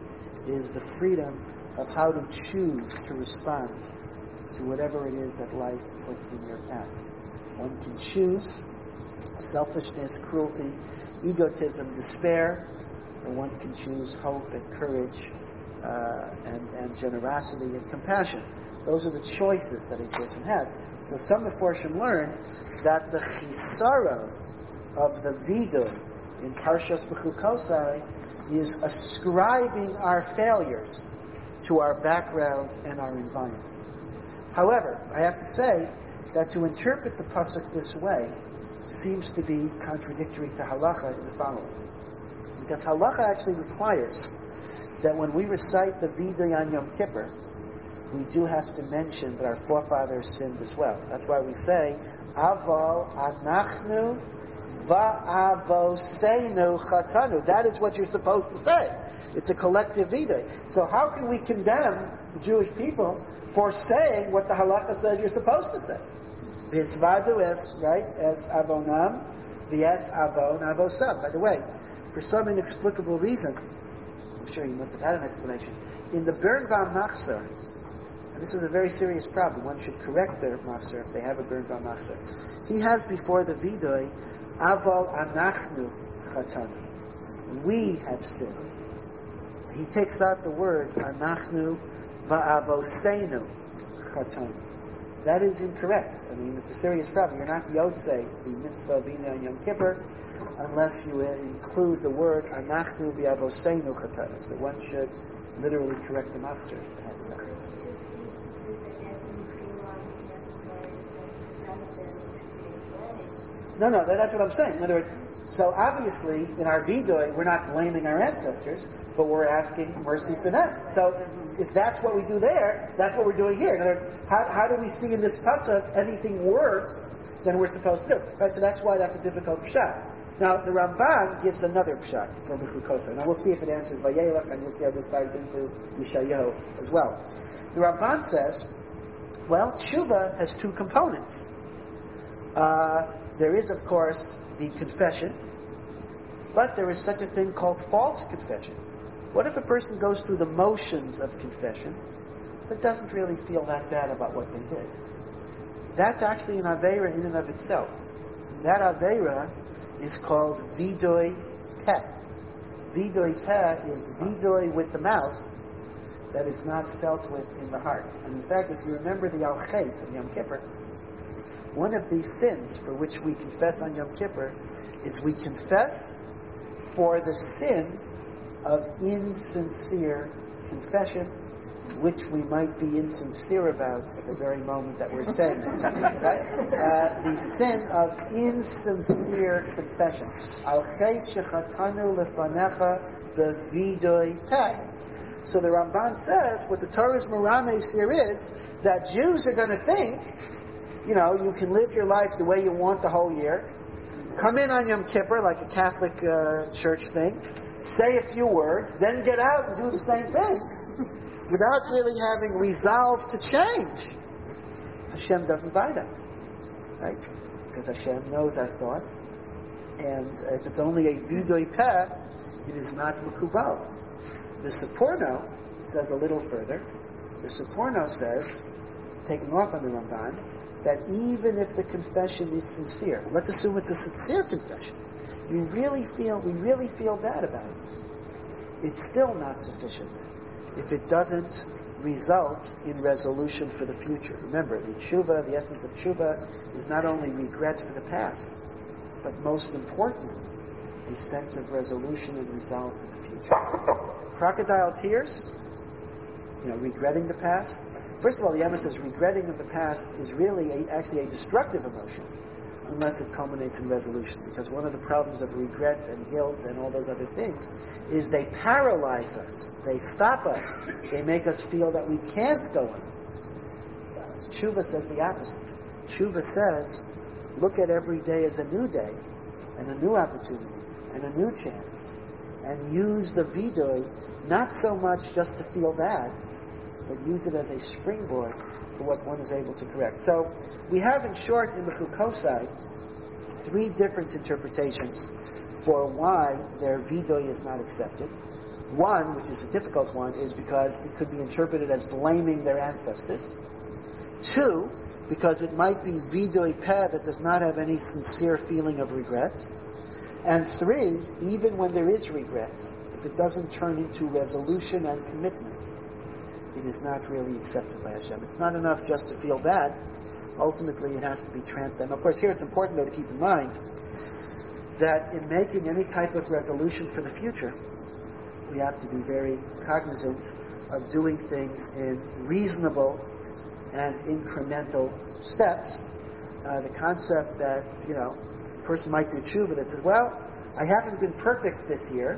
is the freedom of how to choose to respond to whatever it is that life puts in your path. One can choose selfishness, cruelty, egotism, despair, or one can choose hope and courage and generosity and compassion. Those are the choices that a person has. So some Meforshim learn that the chisara of the vidur in Parshas B'chukosai is ascribing our failures to our background and our environment. However, I have to say that to interpret the pasuk this way seems to be contradictory to halacha in the following. Because halacha actually requires that when we recite the Vidoy on Yom Kippur, we do have to mention that our forefathers sinned as well. That's why we say, Aval anachnu va'avoseinu chatanu. That is what you're supposed to say. It's a collective vidoy. So how can we condemn the Jewish people for saying what the halacha says you're supposed to say. V'hisvadu es, right, es avonam, v'es avon avosam. By the way, for some inexplicable reason, I'm sure you must have had an explanation, in the Birnbaum Machzor, and this is a very serious problem, one should correct their Machzor if they have a Birnbaum Machzor. He has before the Vidoy, Avol Anachnu Chatanu. We have sinned. He takes out the word Anachnu Va'avoseinu Chatanu. That is incorrect. I mean, it's a serious problem. You're not Yotzei, the mitzvah Bina on Yom Kippur, unless you include the word Anachnu Va'avoseinu Chatanu. So one should literally correct the Machzor. No, that's what I'm saying. In other words, so obviously in our Vidoy, we're not blaming our ancestors, but we're asking mercy for them. So if that's what we do there, that's what we're doing here. In other words, how do we see in this pasuk anything worse than we're supposed to do? Right? So that's why that's a difficult pshat. Now the Ramban gives another pshat for Mechukosa. Now we'll see if it answers Vayelech, and we'll see how this ties into Yeshayahu as well. The Ramban says, well, tshuva has two components. There is, of course, the confession, but there is such a thing called false confession. What if a person goes through the motions of confession, but doesn't really feel that bad about what they did? That's actually an aveira in and of itself. That aveira is called vidoy peh. Vidoy peh is vidoy with the mouth that is not felt with in the heart. And in fact, if you remember the Al-Chet of Yom Kippur, one of these sins for which we confess on Yom Kippur is we confess for the sin of insincere confession, which we might be insincere about at the very moment that we're saying it. Right? The sin of insincere confession. Al-Chet shechatanu lefanecha bevidoy peh. So the Ramban says what the Torah's merames here is that Jews are going to think, you know, you can live your life the way you want the whole year, come in on Yom Kippur like a Catholic church thing, say a few words, then get out and do the same thing without really having resolved to change. Hashem doesn't buy that, right? Because Hashem knows our thoughts, and if it's only a vidoy peh, it is not mekubal. The Seporno says a little further. The Seporno says, taking off on the Ramban, that even if the confession is sincere, let's assume it's a sincere confession, we really feel bad about it, it's still not sufficient if it doesn't result in resolution for the future. Remember, the tshuva, the essence of tshuva, is not only regret for the past, but most importantly, a sense of resolution and resolve for the future. Crocodile tears, regretting the past. First of all, the Emma says regretting of the past is really actually a destructive emotion, unless it culminates in resolution. Because one of the problems of regret and guilt and all those other things is they paralyze us, they stop us, they make us feel that we can't go on. Tshuva says the opposite. Tshuva says, look at every day as a new day, and a new opportunity, and a new chance, and use the vidoy not so much just to feel bad, but use it as a springboard for what one is able to correct. So we have, in short, in the Chukosai, 3 different interpretations for why their vidoy is not accepted. One, which is a difficult one, is because it could be interpreted as blaming their ancestors. 2, because it might be vidoy peh that does not have any sincere feeling of regret. And 3, even when there is regret, if it doesn't turn into resolution and commitment, it is not really accepted by Hashem. It's not enough just to feel bad. Ultimately, it has to be transcended. Of course, here it's important, though, to keep in mind that in making any type of resolution for the future, we have to be very cognizant of doing things in reasonable and incremental steps. The concept that, a person might do tshuva that says, well, I haven't been perfect this year,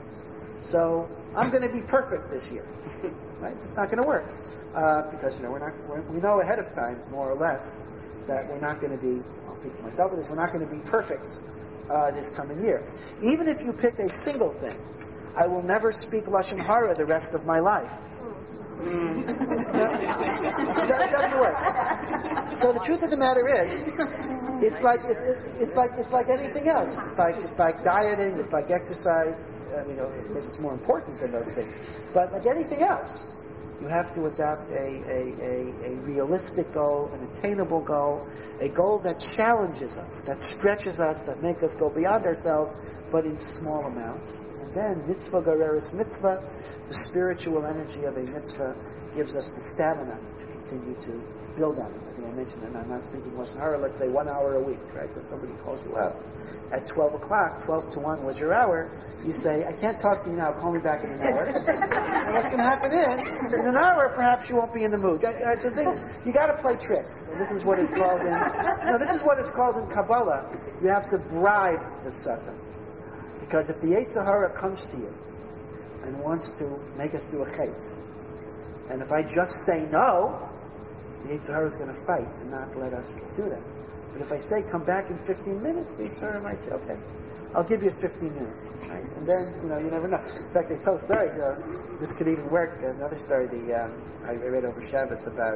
so I'm going to be perfect this year. Right? It's not going to work because we know ahead of time, more or less, that we're not going to be. I'll speak for myself. We're not going to be perfect this coming year. Even if you pick a single thing, I will never speak lashon hara the rest of my life. That doesn't work. So the truth of the matter is, it's like anything else. It's like dieting. It's like exercise. Of course, it's more important than those things. But like anything else, you have to adopt a realistic goal, an attainable goal, a goal that challenges us, that stretches us, that makes us go beyond ourselves, but in small amounts. And then mitzvah gereris mitzvah, the spiritual energy of a mitzvah, gives us the stamina to continue to build on it. I think I mentioned it, and I'm not speaking Lashon Hara, let's say 1 hour a week, right? So if somebody calls you up at 12 o'clock, 12 to 1 was your hour, you say, I can't talk to you now, call me back in an hour. And what's going to happen in an hour, perhaps you won't be in the mood. So you got to play tricks. And this is what is called in Kabbalah, you have to bribe the Satan. Because if the Yetzer Hara comes to you and wants to make us do a chetz, and if I just say no, the Yetzer Hara is going to fight and not let us do that. But if I say, come back in 15 minutes, the Yetzer Hara might say, okay, I'll give you 15 minutes. Right? And then, you never know. In fact, they tell stories. This could even work. Another story I read over Shabbos about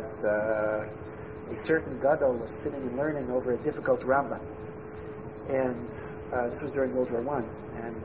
a certain gadol was sitting and learning over a difficult Rambam. And this was during World War I. And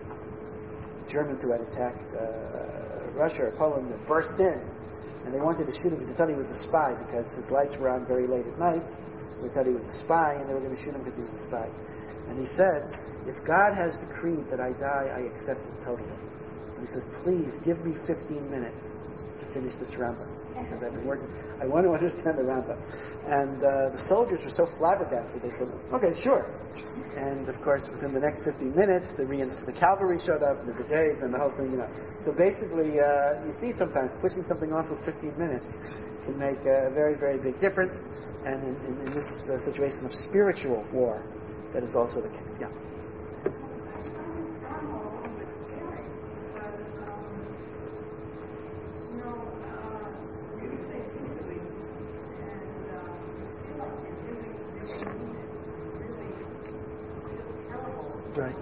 Germans who had attacked Russia or Poland burst in. And they wanted to shoot him because they thought he was a spy because his lights were on very late at night. They thought he was a spy, and they were going to shoot him because he was a spy. And he said, if God has decreed that I die, I accept it totally. And he says, please give me 15 minutes to finish this Rambam. Because I've been working, I want to understand the Rambam. And the soldiers were so flabbergasted, they said, okay, sure. And of course, within the next 15 minutes, the cavalry showed up, the brigades, and the whole thing, So basically, you see sometimes pushing something off for 15 minutes can make a very, very big difference. And in this situation of spiritual war, that is also the case. Yeah. Right.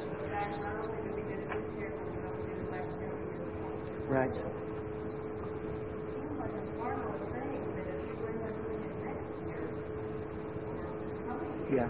Right. Yeah.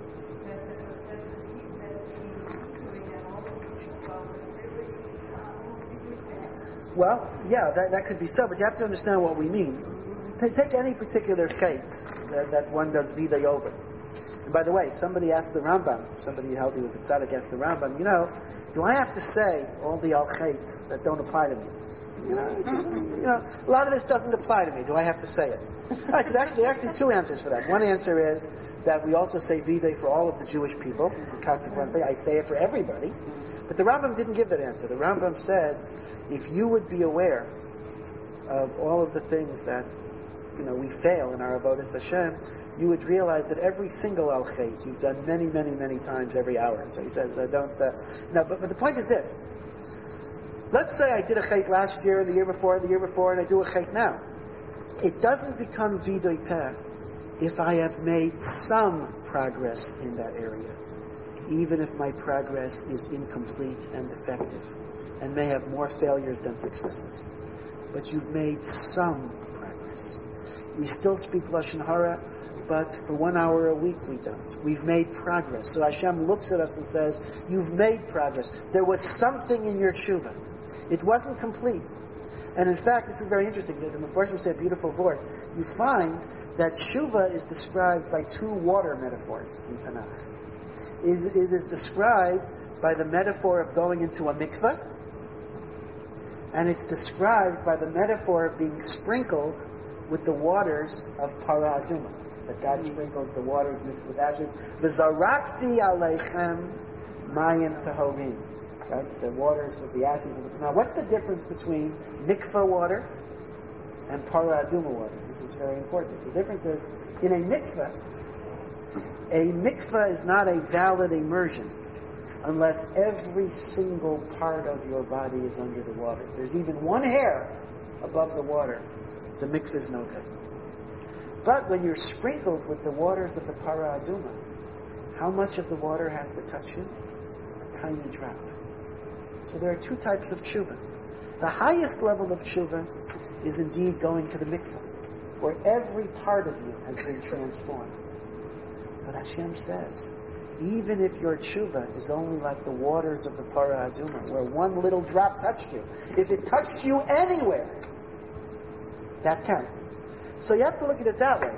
Well, yeah, that could be so, but you have to understand what we mean. Take any particular chetz that one does viday over. And by the way, somebody asked the Rambam, somebody held he was a tzaddik, asked the Rambam, do I have to say all the al-chetz that don't apply to me? A lot of this doesn't apply to me. Do I have to say it? All right, so there are actually two answers for that. One answer is that we also say viday for all of the Jewish people, and consequently I say it for everybody. But the Rambam didn't give that answer. The Rambam said, if you would be aware of all of the things that we fail in our avodas Hashem, you would realize that every single al-chet you've done many, many, many times every hour. So he says, but the point is this. Let's say I did a chet last year, the year before, and I do a chet now. It doesn't become vidoy peh if I have made some progress in that area, even if my progress is incomplete and defective, and may have more failures than successes. But you've made some progress. We still speak Lashon Hara, but for 1 hour a week we don't. We've made progress. So Hashem looks at us and says, you've made progress. There was something in your tshuva. It wasn't complete. And in fact, this is very interesting. The Mefarshim say a beautiful word. You find that tshuva is described by two water metaphors in Tanakh. It is described by the metaphor of going into a mikveh, and it's described by the metaphor of being sprinkled with the waters of Para Aduma. That God sprinkles the waters mixed with ashes. V'zarakti aleichem mayim tahorim. Right? The waters with the ashes. Now, what's the difference between mikveh water and Para Aduma water? This is very important. So the difference is, in a mikveh is not a valid immersion unless every single part of your body is under the water. There's even one hair above the water. The mikveh is no good. But when you're sprinkled with the waters of the Para Aduma, how much of the water has to touch you? A tiny drop. So there are two types of tshuva. The highest level of tshuva is indeed going to the mikveh, where every part of you has been transformed. But Hashem says, even if your tshuva is only like the waters of the Parah Adumah, where one little drop touched you, if it touched you anywhere, that counts. So you have to look at it that way.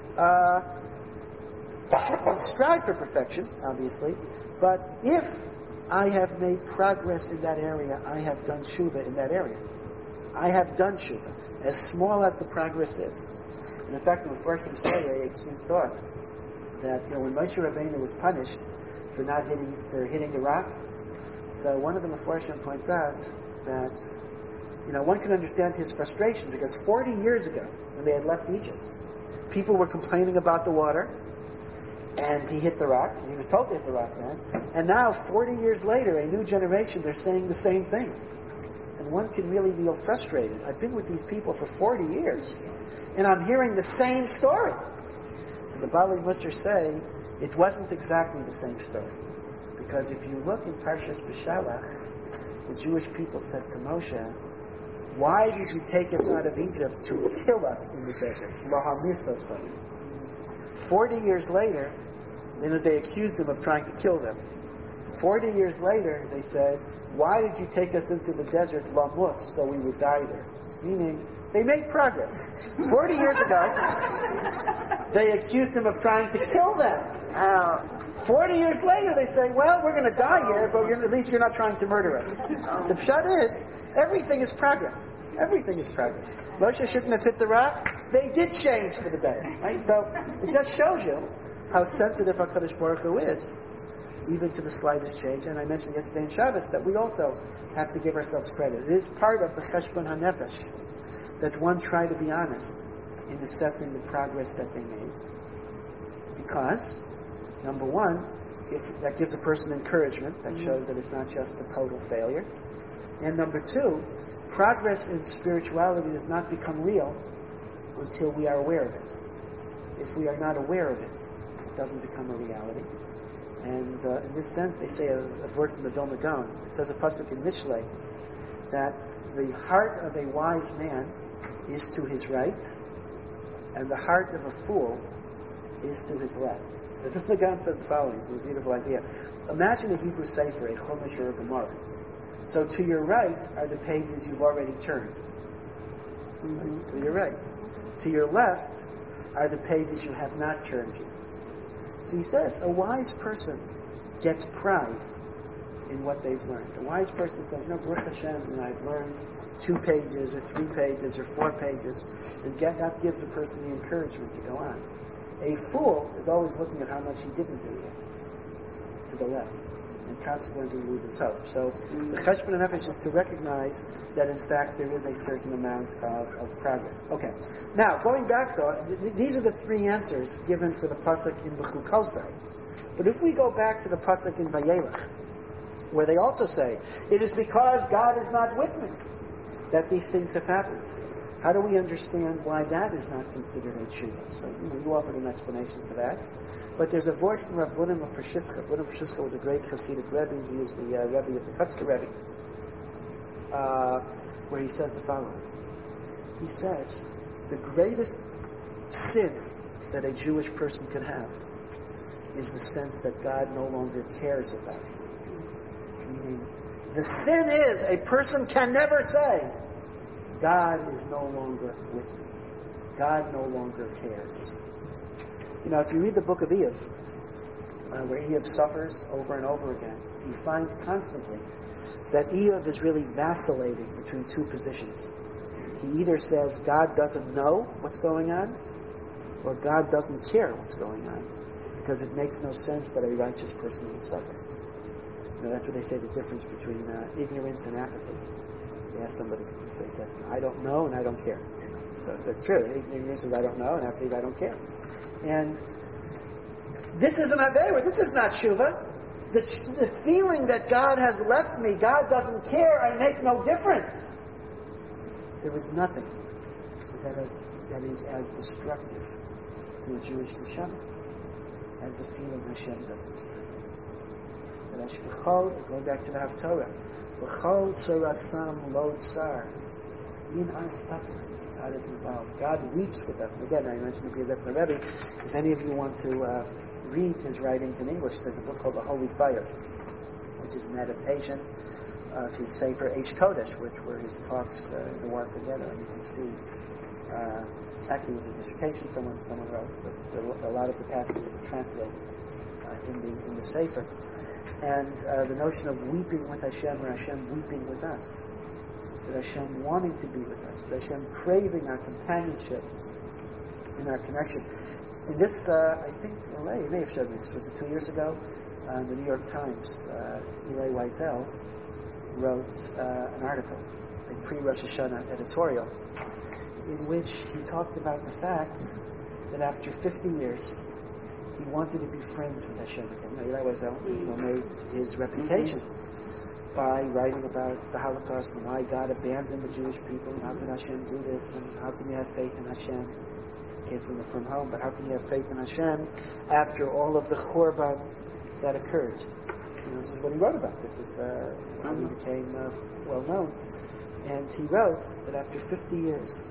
We strive for perfection, obviously, but if I have made progress in that area, I have done tshuva in that area. I have done tshuva, as small as the progress is. And in fact, the Mefarshim say, a cute thought, that when Moshe Rabbeinu was punished for hitting the rock, so one of the Mefarshim points out that one can understand his frustration, because 40 years ago, when they had left Egypt, people were complaining about the water, and he hit the rock, and he was told to hit the rock then, and now 40 years later, a new generation, they're saying the same thing. And one can really feel frustrated. I've been with these people for 40 years, and I'm hearing the same story. So the Bali Musar say, it wasn't exactly the same story. Because if you look in Parshas Beshalach, the Jewish people said to Moshe, why did you take us out of Egypt to kill us in the desert? 40 years later, they accused him of trying to kill them. 40 years later, they said, why did you take us into the desert, Lamus, so we would die there? Meaning, they made progress. 40 years ago, they accused him of trying to kill them. 40 years later, they say, well, we're going to die here, but at least you're not trying to murder us. The pshat is, everything is progress. Everything is progress. Moshe shouldn't have hit the rock. They did change for the better. Right? So it just shows you how sensitive HaKadosh Baruch Hu is, even to the slightest change. And I mentioned yesterday in Shabbos that we also have to give ourselves credit. It is part of the Cheshbon HaNefesh that one try to be honest in assessing the progress that they made. Because, number one, that gives a person encouragement. That shows that it's not just a total failure. And number two, progress in spirituality does not become real until we are aware of it. If we are not aware of it, it doesn't become a reality. And in this sense, they say a word from the Vilna Gaon. It says a pasuk in Mishlei that the heart of a wise man is to his right, and the heart of a fool is to his left. So the Vilna Gaon says the following. It's a beautiful idea. Imagine a Hebrew Sefer, a Chumash or a Gemara. So to your right are the pages you've already turned. Right? To your right. To your left are the pages you have not turned yet. So he says, a wise person gets pride in what they've learned. A wise person says, Baruch Hashem, I've learned 2 pages or 3 pages or 4 pages, and that gives a person the encouragement to go on. A fool is always looking at how much he didn't do yet, to the left, and consequently loses hope. So the Cheshbon HaNefesh is to recognize that in fact there is a certain amount of progress. Okay. Now, going back though, these are the 3 answers given for the pasuk in B'chukosai. But if we go back to the pasuk in Vayelech, where they also say, it is because God is not with me that these things have happened. How do we understand why that is not considered a tshuva? So, you offered an explanation for that. But there's a word from Rav Bunim of Pershiska. Bunim of Pershiska was a great Hasidic Rebbe. He was the Rebbe of the Kutzker Rebbe. Where he says the following. He says, the greatest sin that a Jewish person could have is the sense that God no longer cares about him. Meaning, the sin is a person can never say, God is no longer with me. God no longer cares. If you read the book of Eov, where Eov suffers over and over again, you find constantly that Eov is really vacillating between 2 positions. He either says God doesn't know what's going on, or God doesn't care what's going on, because it makes no sense that a righteous person would suffer. That's what they say, the difference between ignorance and apathy. They ask somebody, so he said, I don't know and I don't care. So that's true. Ignorance is I don't know, and apathy is I don't care. And this is an Aveira. This is not Shuvah. The feeling that God has left me, God doesn't care, I make no difference. There is nothing that is as destructive to a Jewish neshama as the feeling Hashem doesn't care. Going back to the Haftorah, in our sufferings, God is involved. God weeps with us. And again, I mentioned the Piazetzner Rebbe. If any of you want to read his writings in English, there's a book called The Holy Fire, which is an adaptation of his Sefer Eish Kodesh, which were his talks in the Warsaw Ghetto. And you can see, actually it was a dissertation someone wrote, but a lot of the passages are translated in the Sefer. And the notion of weeping with Hashem, or Hashem weeping with us, that Hashem wanting to be with us, that Hashem craving our companionship and our connection. In this, I think, you may have showed me this, was it 2 years ago? The New York Times, Elie Wiesel wrote an article, a pre-Rosh Hashanah editorial, in which he talked about the fact that after 50 years, he wanted to be friends with Hashem again. Elie Wiesel made his reputation by writing about the Holocaust and why God abandoned the Jewish people, and how can Hashem do this, and how can you have faith in Hashem? Came from home, but how can you have faith in Hashem after all of the Churban that occurred? This is what he wrote about. This is how he became well known. And he wrote that after 50 years,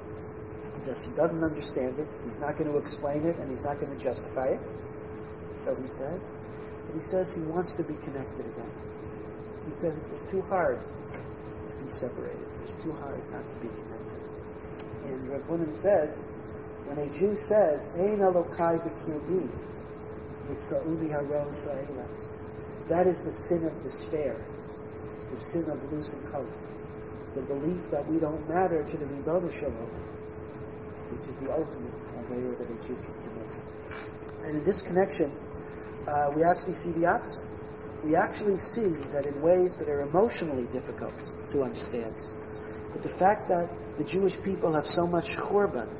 he doesn't understand it, he's not going to explain it, and he's not going to justify it. So he says, but he says he wants to be connected again. He says it was too hard to be separated. It was too hard not to be connected. And Rav Bunim says, when a Jew says, Ein Elokai b'kirbi, mitza'uni haro Isra'ela, that is the sin of despair, the sin of losing hope, the belief that we don't matter to the Ribono Shel Olam, which is the ultimate error that a Jew can commit. And in this connection, we actually see the opposite. We actually see that in ways that are emotionally difficult to understand, but the fact that the Jewish people have so much Churban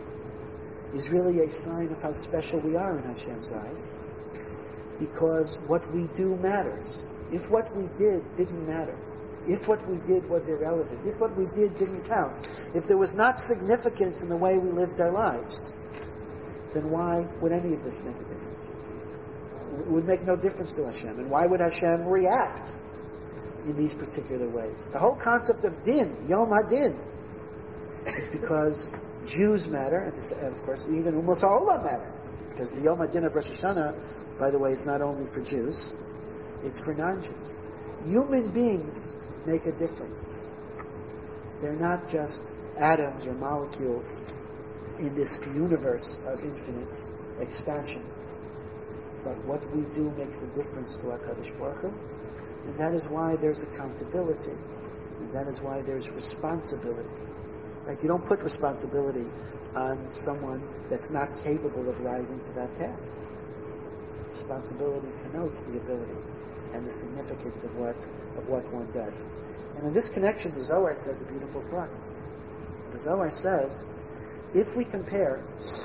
is really a sign of how special we are in Hashem's eyes, because what we do matters. If what we did didn't matter, if what we did was irrelevant, if what we did didn't count, if there was not significance in the way we lived our lives, then why would any of this make a difference? It would make no difference to Hashem. And why would Hashem react in these particular ways? The whole concept of din, Yom HaDin, is because Jews matter, and of course even Umos HaOlam matter. Because the Yom HaDin of Rosh Hashanah, by the way, is not only for Jews, it's for non-Jews. Human beings make a difference. They're not just atoms or molecules in this universe of infinite expansion. But what we do makes a difference to HaKadosh Baruch Hu, and that is why there's accountability, and that is why there's responsibility. Right? You don't put responsibility on someone that's not capable of rising to that task. Responsibility connotes the ability and the significance of what one does. And in this connection, the Zohar says a beautiful thought. The Zohar says, if we compare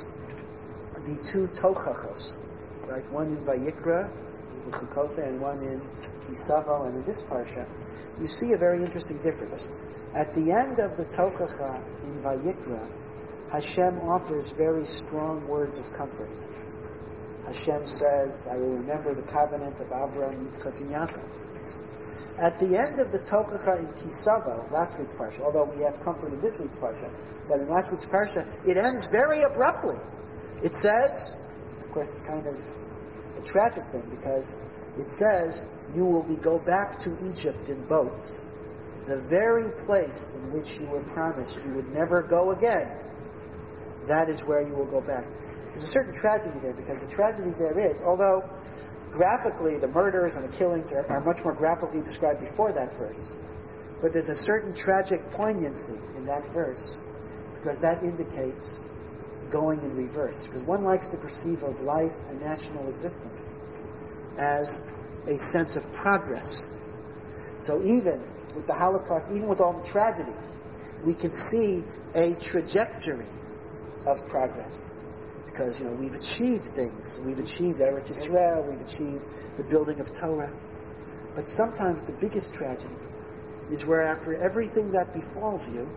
the two Tochachos, right, one in Vayikra, and one in Kisavo, and in this parsha, you see a very interesting difference. At the end of the Tochacha in Vayikra, Hashem offers very strong words of comfort. Hashem says, I will remember the covenant of Abraham, Yitzchak, and Yaakov. At the end of the Tochacha in Kisavo, last week's parsha, although we have comfort in this week's parsha, but in last week's parsha, it ends very abruptly. It says, of course, it's kind of a tragic thing, because it says, you will go back to Egypt in boats, the very place in which you were promised you would never go again. That is where you will go back. There's a certain tragedy there, because the tragedy there is, although graphically the murders and the killings are much more graphically described before that verse, but there's a certain tragic poignancy in that verse, because that indicates going in reverse. Because one likes to perceive of life and national existence as a sense of progress. So even with the Holocaust, even with all the tragedies, we can see a trajectory of progress. Because, we've achieved things. We've achieved Eretz Yisrael, we've achieved the building of Torah. But sometimes the biggest tragedy is where after everything that befalls you,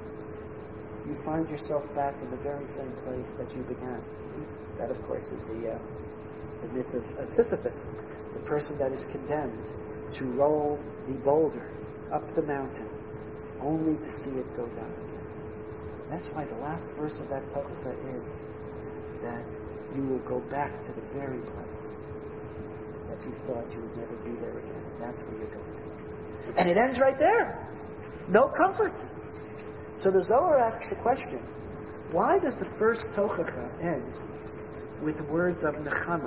you find yourself back in the very same place that you began. That, of course, is the myth of Sisyphus, the person that is condemned to roll the boulder up the mountain, only to see it go down again. That's why the last verse of that Tochacha is that you will go back to the very place that you thought you would never be there again. That's where you're going. And it ends right there. No comforts. So the Zohar asks the question, why does the first Tochacha end with words of Nechama,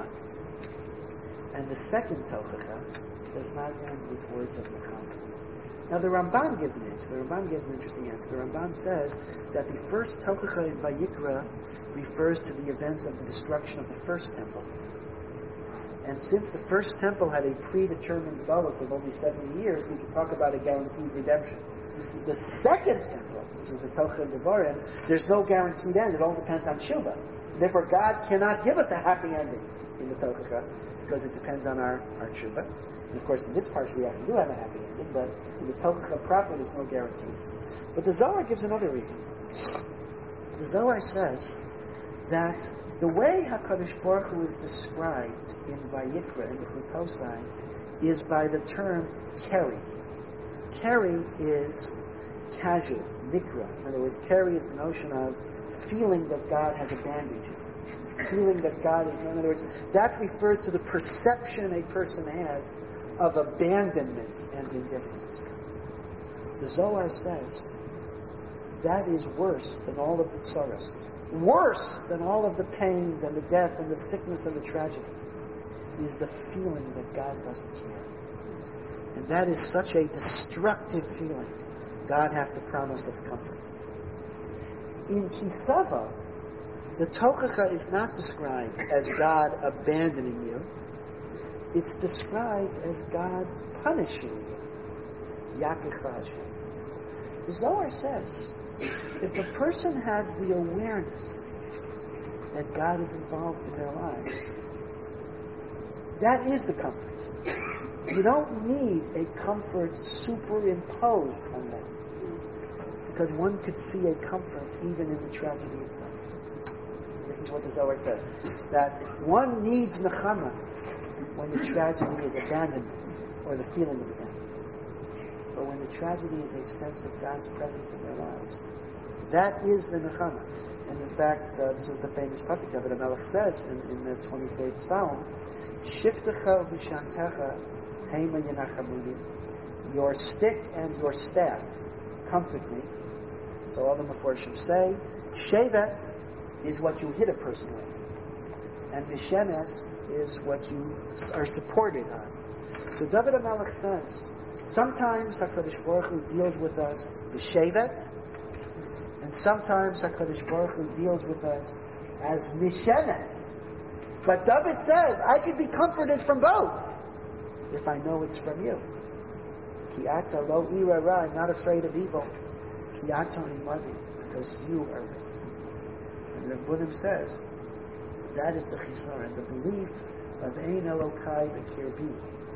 and the second Tochacha does not end with words of Nechama? Now the Ramban gives an answer. The Ramban gives an interesting answer. The Ramban says that the first Tochacha in Vayikra refers to the events of the destruction of the first temple. And since the first temple had a predetermined galus of only 70 years, we can talk about a guaranteed redemption. The second temple, which is the Tochacha Devarim, there's no guaranteed end. It all depends on Shuvah. Therefore, God cannot give us a happy ending in the Tochacha because it depends on our Shuvah. And of course, in this part, we actually do have a happy ending, but in the Tochacha proper, there's no guarantees. But the Zohar gives another reason. The Zohar says that the way HaKadosh Baruch Hu is described in Vayikra, in the Chutosai, is by the term keri. Keri is casual, nikra. In other words, keri is the notion of feeling that God has abandoned you. Feeling that God is, in other words, that refers to the perception a person has of abandonment and indifference. The Zohar says that is worse than all of the tsaras. Worse than all of the pains and the death and the sickness and the tragedy is the feeling that God doesn't care. And that is such a destructive feeling. God has to promise us comfort. In Kisava, the Tochacha is not described as God abandoning you. It's described as God punishing you. Yakecha Hashem. The Zohar says, if a person has the awareness that God is involved in their lives, that is the comfort. You don't need a comfort superimposed on that. Because one could see a comfort even in the tragedy itself. This is what the Zohar says. That one needs nechama when the tragedy is abandonment, or the feeling of abandonment. But when the tragedy is a sense of God's presence in their lives, that is the nechama. And in fact, this is the famous pasuk that the Melech says in the 23rd Psalm, Shiftecha v'shantecha heima yenachamuni. Your stick and your staff comfort me. So all the Meforshim say, Shevet is what you hit a person with, and Mishenes is what you are supported on. So David HaMelech says, sometimes HaKadosh Baruch Hu deals with us the Shevet, and sometimes HaKadosh Baruch Hu deals with us as Mishenes. But David says, I can be comforted from both if I know it's from you. Ki ata lo ira ra, I'm not afraid of evil. Ki ata imadi, because you are with me. And Rabbunim says, that is the chisar, and the belief of Ein Elokai B'Kirbi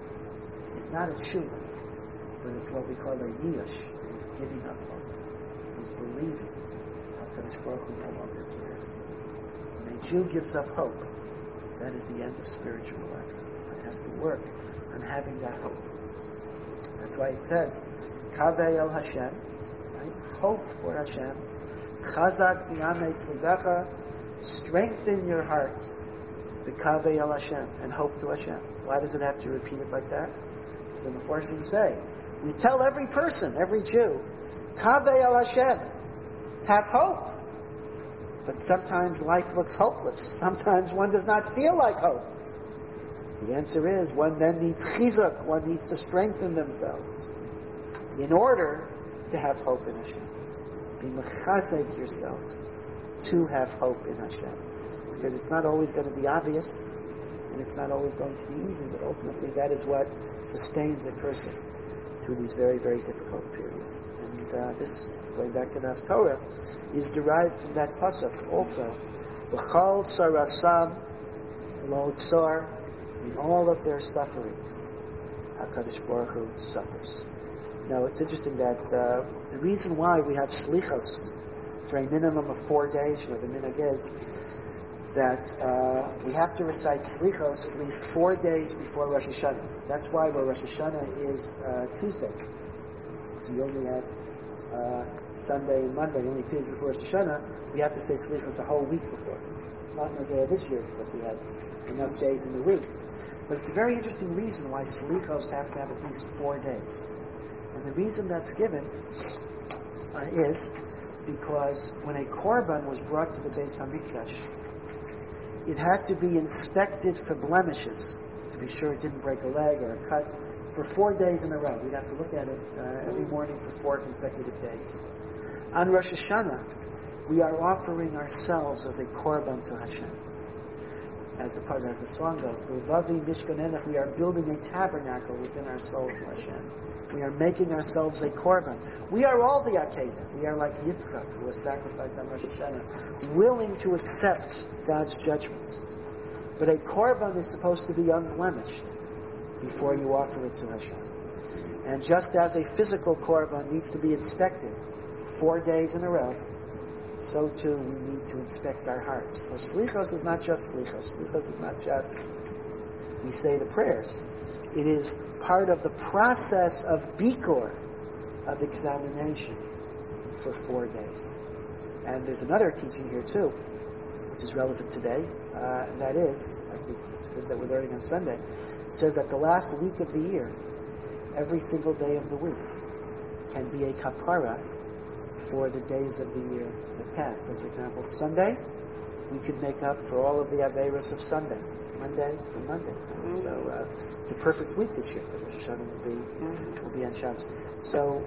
is not a tshuva, but it's what we call a yish. It's giving up hope. It's believing HaKadosh Baruch Hu no longer cares. When a Jew gives up hope, that is the end of spiritual life. One has to work on having that hope. That's why it says, Kaveh El Hashem, right? Hope for Hashem. Chazak v'yametz libecha, strengthen your hearts. The Kaveh El Hashem, and hope to Hashem. Why does it have to repeat it like that? So the Meforshim say, we tell every person, every Jew, Kaveh El Hashem, have hope. But sometimes life looks hopeless. Sometimes one does not feel like hope. The answer is, one then needs chizuk, one needs to strengthen themselves in order to have hope in Hashem. Be mechazek yourself to have hope in Hashem. Because it's not always going to be obvious, and it's not always going to be easy, but ultimately that is what sustains a person through these very, very difficult periods. And this, going back to the Haftorah, is derived from that pasuk also. V'chal sarasam lo tzar, in all of their sufferings, HaKadosh Baruch Hu suffers. Now, it's interesting that the reason why we have slichos for a minimum of 4 days, the minhag is that we have to recite slichos for at least 4 days before Rosh Hashanah. That's why Rosh Hashanah is Tuesday. So you only have Sunday and Monday, only 2 days before Rosh Hashanah, we have to say Slichos a whole week before. It's not in day of this year because we had enough days in the week. But it's a very interesting reason why Slichos have to have at least 4 days. And the reason that's given is because when a korban was brought to the Beis HaMikdash, it had to be inspected for blemishes, to be sure it didn't break a leg or a cut, for 4 days in a row. We'd have to look at it every morning for 4 consecutive days. On Rosh Hashanah, we are offering ourselves as a korban to Hashem. As the song goes, we are building a tabernacle within our soul to Hashem. We are making ourselves a korban. We are all the Akedah. We are like Yitzchak, who was sacrificed on Rosh Hashanah, willing to accept God's judgments. But a korban is supposed to be unblemished before you offer it to Hashem. And just as a physical korban needs to be inspected 4 days in a row, so too we need to inspect our hearts. So Slichos is not just Slichos. Slichos is not just we say the prayers. It is part of the process of Bikor, of examination, for 4 days. And there's another teaching here too, which is relevant today, and that is, I think it's good that we're learning on Sunday, it says that the last week of the year, every single day of the week, can be a kapara for the days of the year that pass. So for example, Sunday, we could make up for all of the Averos of Sunday, Monday for Monday. So it's a perfect week this year, because Rosh Hashanah will be on Shabbos. So,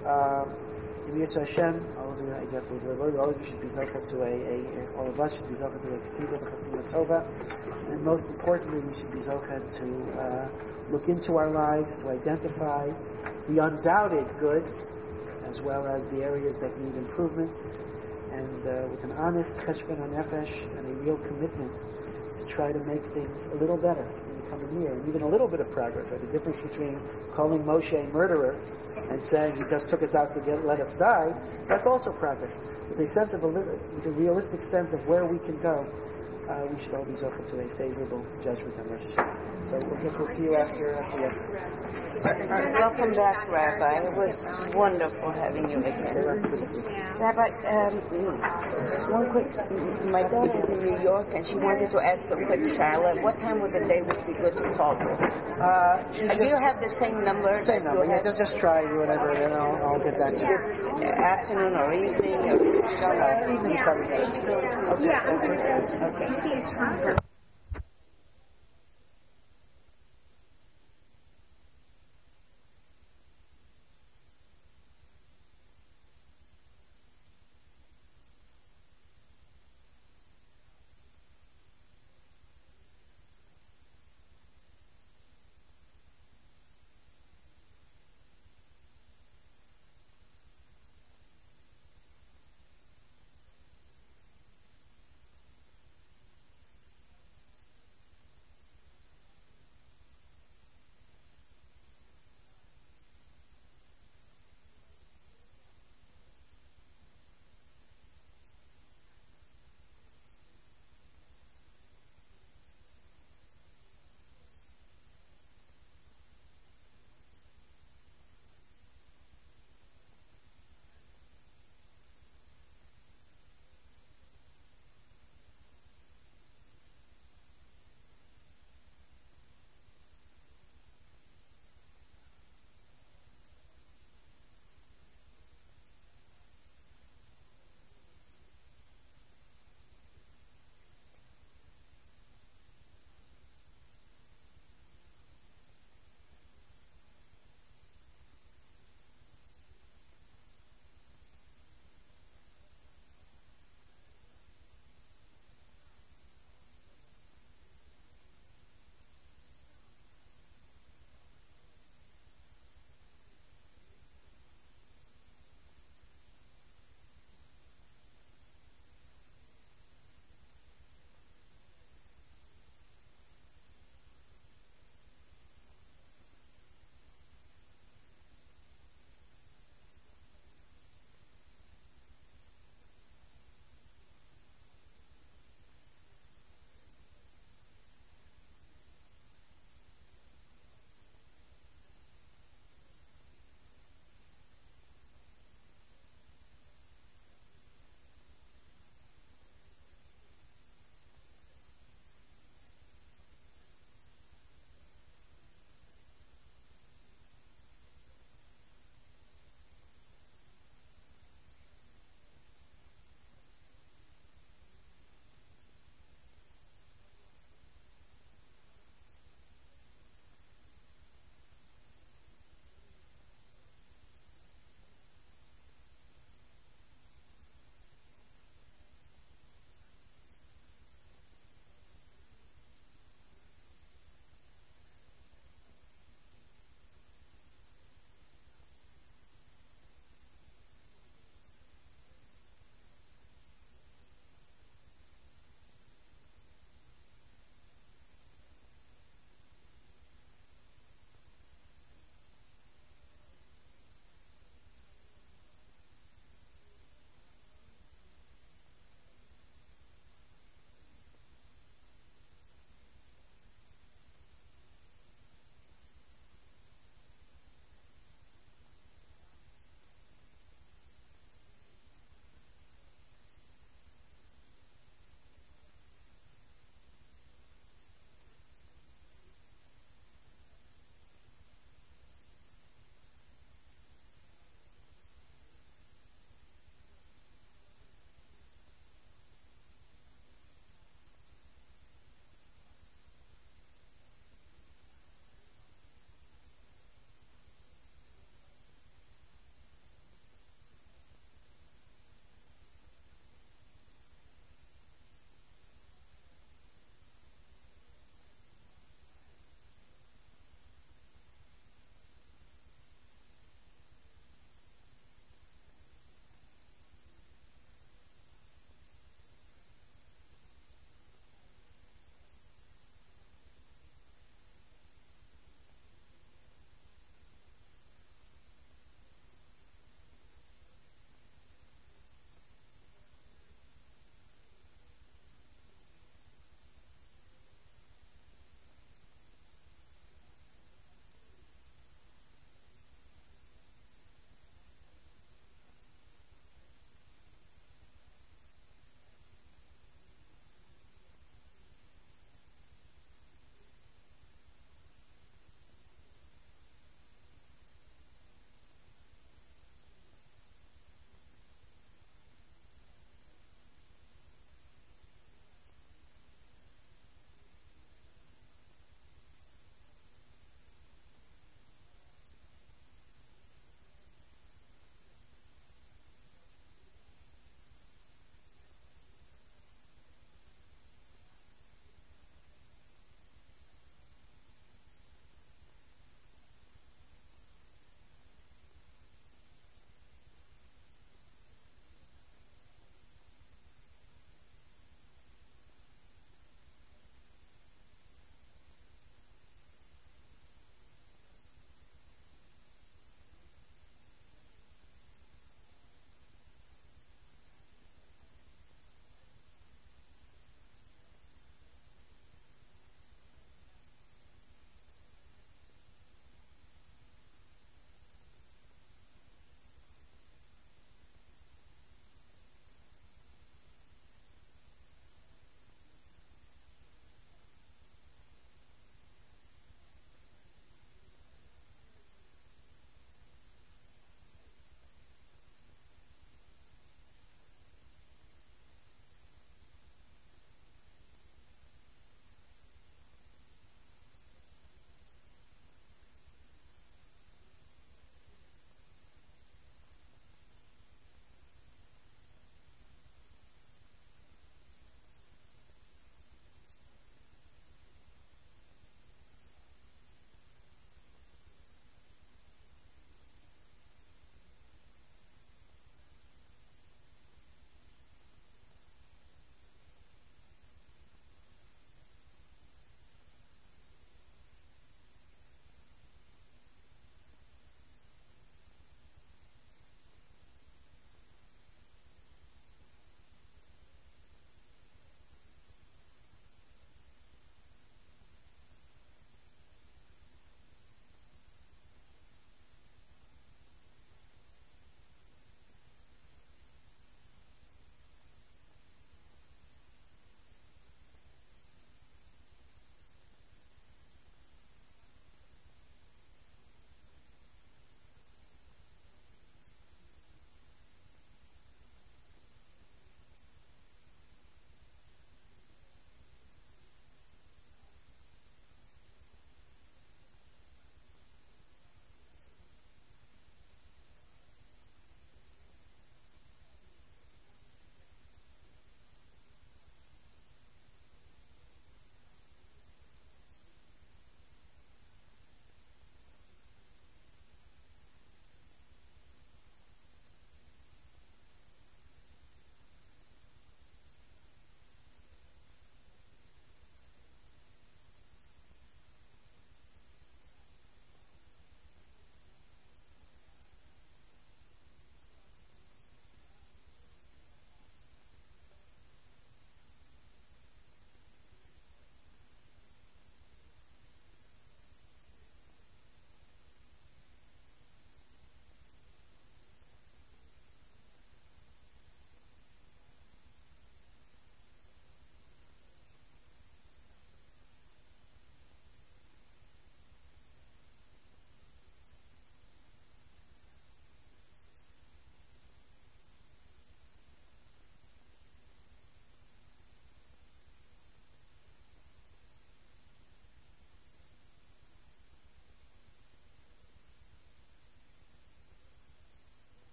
in Yirtzeh Hashem, all of you should be zocheh to all of us should be zocheh to a Ksiva v'Chasima Tova, and most importantly, we should be zocheh to look into our lives, to identify the undoubted good, as well as the areas that need improvement, and with an honest cheshbon hanefesh and a real commitment to try to make things a little better in the coming year, and even a little bit of progress. Right? The difference between calling Moshe a murderer and saying he just took us out to let us die, that's also progress. With a sense of with a realistic sense of where we can go, we should all be zocheh to a favorable judgment on Rosh Hashanah. So I guess we'll see you after Welcome back, Rabbi. It was wonderful having you again. Rabbi, one quick, my daughter is in New York and she wanted to ask a quick Shaila. What time of the day would be good to call her? Do you have the same number? Same number. Yeah, just try whatever, and I'll get back to you. This afternoon or evening? Evening's probably better. Okay.